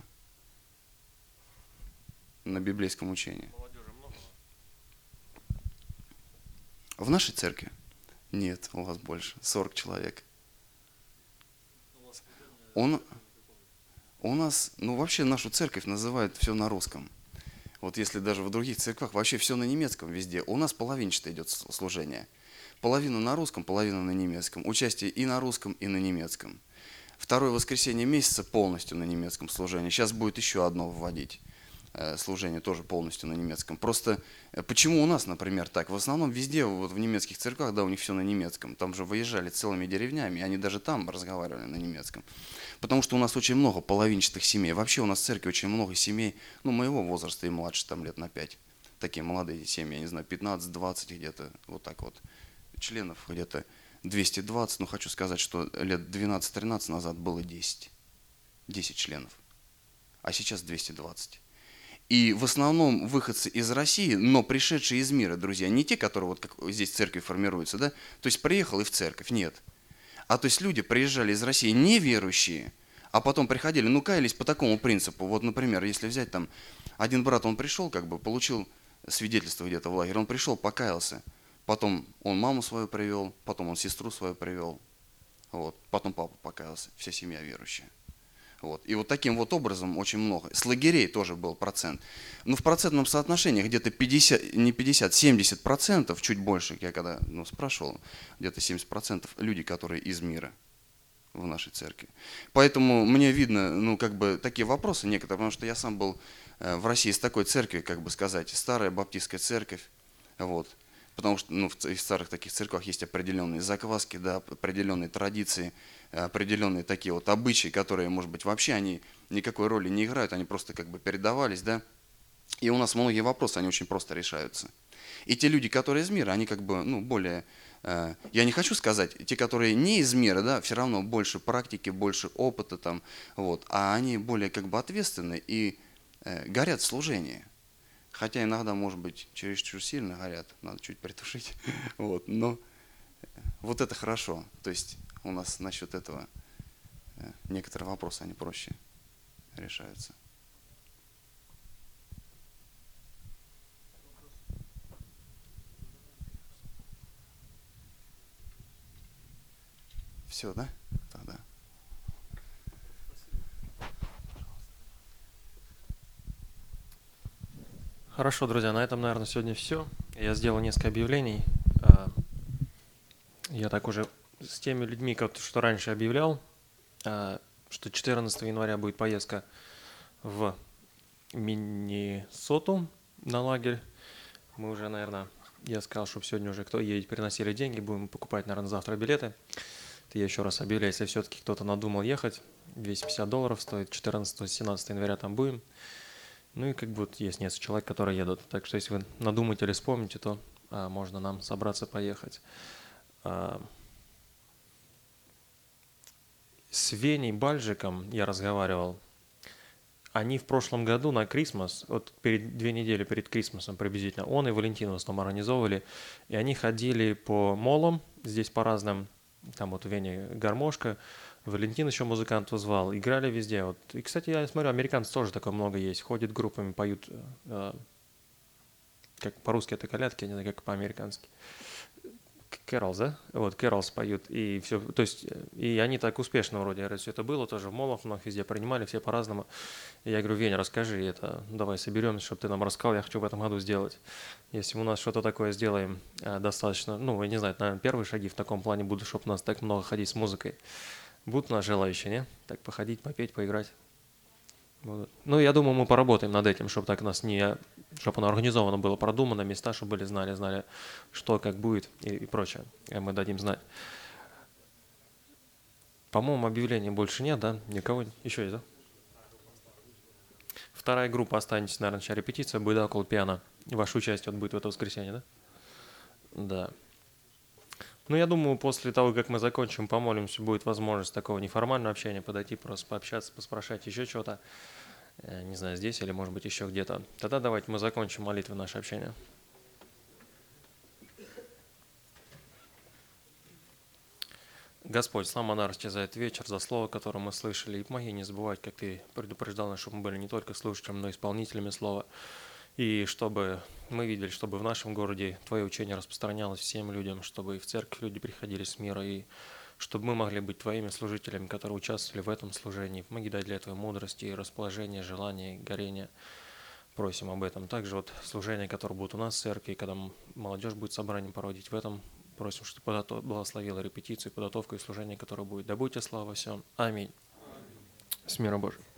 на библейском учении. Молодежи много? В нашей церкви? Нет, у вас больше, 40 человек. У нас, ну вообще нашу церковь называют все на русском. Вот если даже в других церквах, вообще все на немецком везде. У нас половинчато идет служение. Половина на русском, половина на немецком. Участие и на русском, и на немецком. Второе воскресенье месяца полностью на немецком служении. Сейчас будет еще одно вводить. Служение тоже полностью на немецком. Просто почему у нас, например, так? В основном везде, вот в немецких церквях, да, у них все на немецком. Там же выезжали целыми деревнями, они даже там разговаривали на немецком. Потому что у нас очень много половинчатых семей. Вообще у нас в церкви очень много семей, ну, моего возраста и младше, там лет на 5. Такие молодые семьи, я не знаю, 15-20 где-то, вот так вот. Членов где-то 220, но хочу сказать, что лет 12-13 назад было 10. 10 членов. А сейчас 220. И в основном выходцы из России, но пришедшие из мира, друзья, не те, которые вот как здесь церковь формируется, да, то есть приехал и в церковь, нет. А то есть люди приезжали из России неверующие, а потом приходили, ну, каялись по такому принципу. Вот, например, если взять там, один брат, он пришел, как бы, получил свидетельство где-то в лагере, он пришел, покаялся, потом он маму свою привел, потом он сестру свою привел, вот, потом папа покаялся, вся семья верующая. Вот. И вот таким вот образом очень много. С лагерей тоже был процент. Но в процентном соотношении где-то 50, не 50, 70%, чуть больше, я когда спрашивал, где-то 70% люди, которые из мира. в нашей церкви. Поэтому мне видно, ну, как бы такие вопросы некоторые, потому что я сам был в России из такой церкви, как бы сказать, старая баптистская церковь, вот. Потому что ну, в старых таких церквах есть определенные закваски, да, определенные традиции, определенные такие вот обычаи, которые, может быть, вообще они никакой роли не играют, они просто как бы передавались, да. И у нас многие вопросы, они очень просто решаются. И те люди, которые из мира, они как бы, ну, более, я не хочу сказать, те, которые не из мира, да, все равно больше практики, больше опыта там, вот, а они более как бы ответственны и горят в служении. Хотя иногда, может быть, чересчур сильно горят, надо чуть притушить, вот, но вот это хорошо. То есть у нас насчет этого некоторые вопросы, они проще решаются. Все, да? Тогда. Хорошо, друзья, на этом, наверное, сегодня все. Я сделал несколько объявлений. А, Я так уже с теми людьми, что раньше объявлял, что 14 января будет поездка в Миннесоту на лагерь. Мы уже, наверное, я сказал, чтобы сегодня уже кто едет, приносили деньги, будем покупать, наверное, завтра билеты. Это я еще раз объявляю, если все-таки кто-то надумал ехать, $250 стоит, 14-17 января там будем. Ну и как бы вот есть несколько человек, которые едут. Так что если вы надумаете или вспомните, то можно нам собраться поехать. С Веней Бальжиком я разговаривал. Они в прошлом году на Крисмас, вот 2 недели перед Крисмасом приблизительно, он и Валентин в основном организовывали, и они ходили по молам, здесь по разным, там вот в Вене гармошка, Валентин еще музыкантов звал, играли везде. Вот. И, кстати, я смотрю, американцев тоже такое много есть, ходят группами, поют, как по-русски это колядки, я не знаю, как по-американски. Кэролс, да? Вот, Кэролс поют, и все, то есть, и они так успешно вроде, все это было тоже в молах, много везде принимали, все по-разному. И я говорю, Веня, расскажи это, давай соберемся, чтобы ты нам рассказал, я хочу в этом году сделать. Если у нас что-то такое сделаем достаточно, ну, я не знаю, наверное, первые шаги в таком плане будут, чтобы у нас так много ходить с музыкой. Будут у нас желающие, не? Так походить, попеть, поиграть. Будут. Ну, я думаю, мы поработаем над этим, чтобы так нас не... Чтобы оно организовано было, продумано, места, чтобы были, знали, что, как будет и прочее. И мы дадим знать. По-моему, объявлений больше нет, да? Никого еще есть, да? Вторая группа, останетесь, наверное, сейчас репетиция, будет около пиано. Ваше участие вот будет в это воскресенье, да? Да. Ну, я думаю, после того, как мы закончим, помолимся, будет возможность такого неформального общения, подойти, просто пообщаться, поспрашать еще чего-то. Не знаю, здесь или, может быть, еще где-то. Тогда давайте мы закончим молитву наше общение. Господь, слава Монарче за этот вечер, за слово, которое мы слышали. И помоги не забывать, как Ты предупреждал нас, чтобы мы были не только слушателями, но и исполнителями слова. И чтобы мы видели, чтобы в нашем городе Твое учение распространялось всем людям, чтобы и в церковь люди приходили с мира, и чтобы мы могли быть Твоими служителями, которые участвовали в этом служении. Помоги дать для этого мудрости, расположения, желания, горения. Просим об этом. Также вот служение, которое будет у нас в церкви, когда молодежь будет собранием проводить, в этом просим, чтобы Ты благословила репетицию, подготовку и служение, которое будет. Да будьте слава во всем. Аминь. С миром Божьим.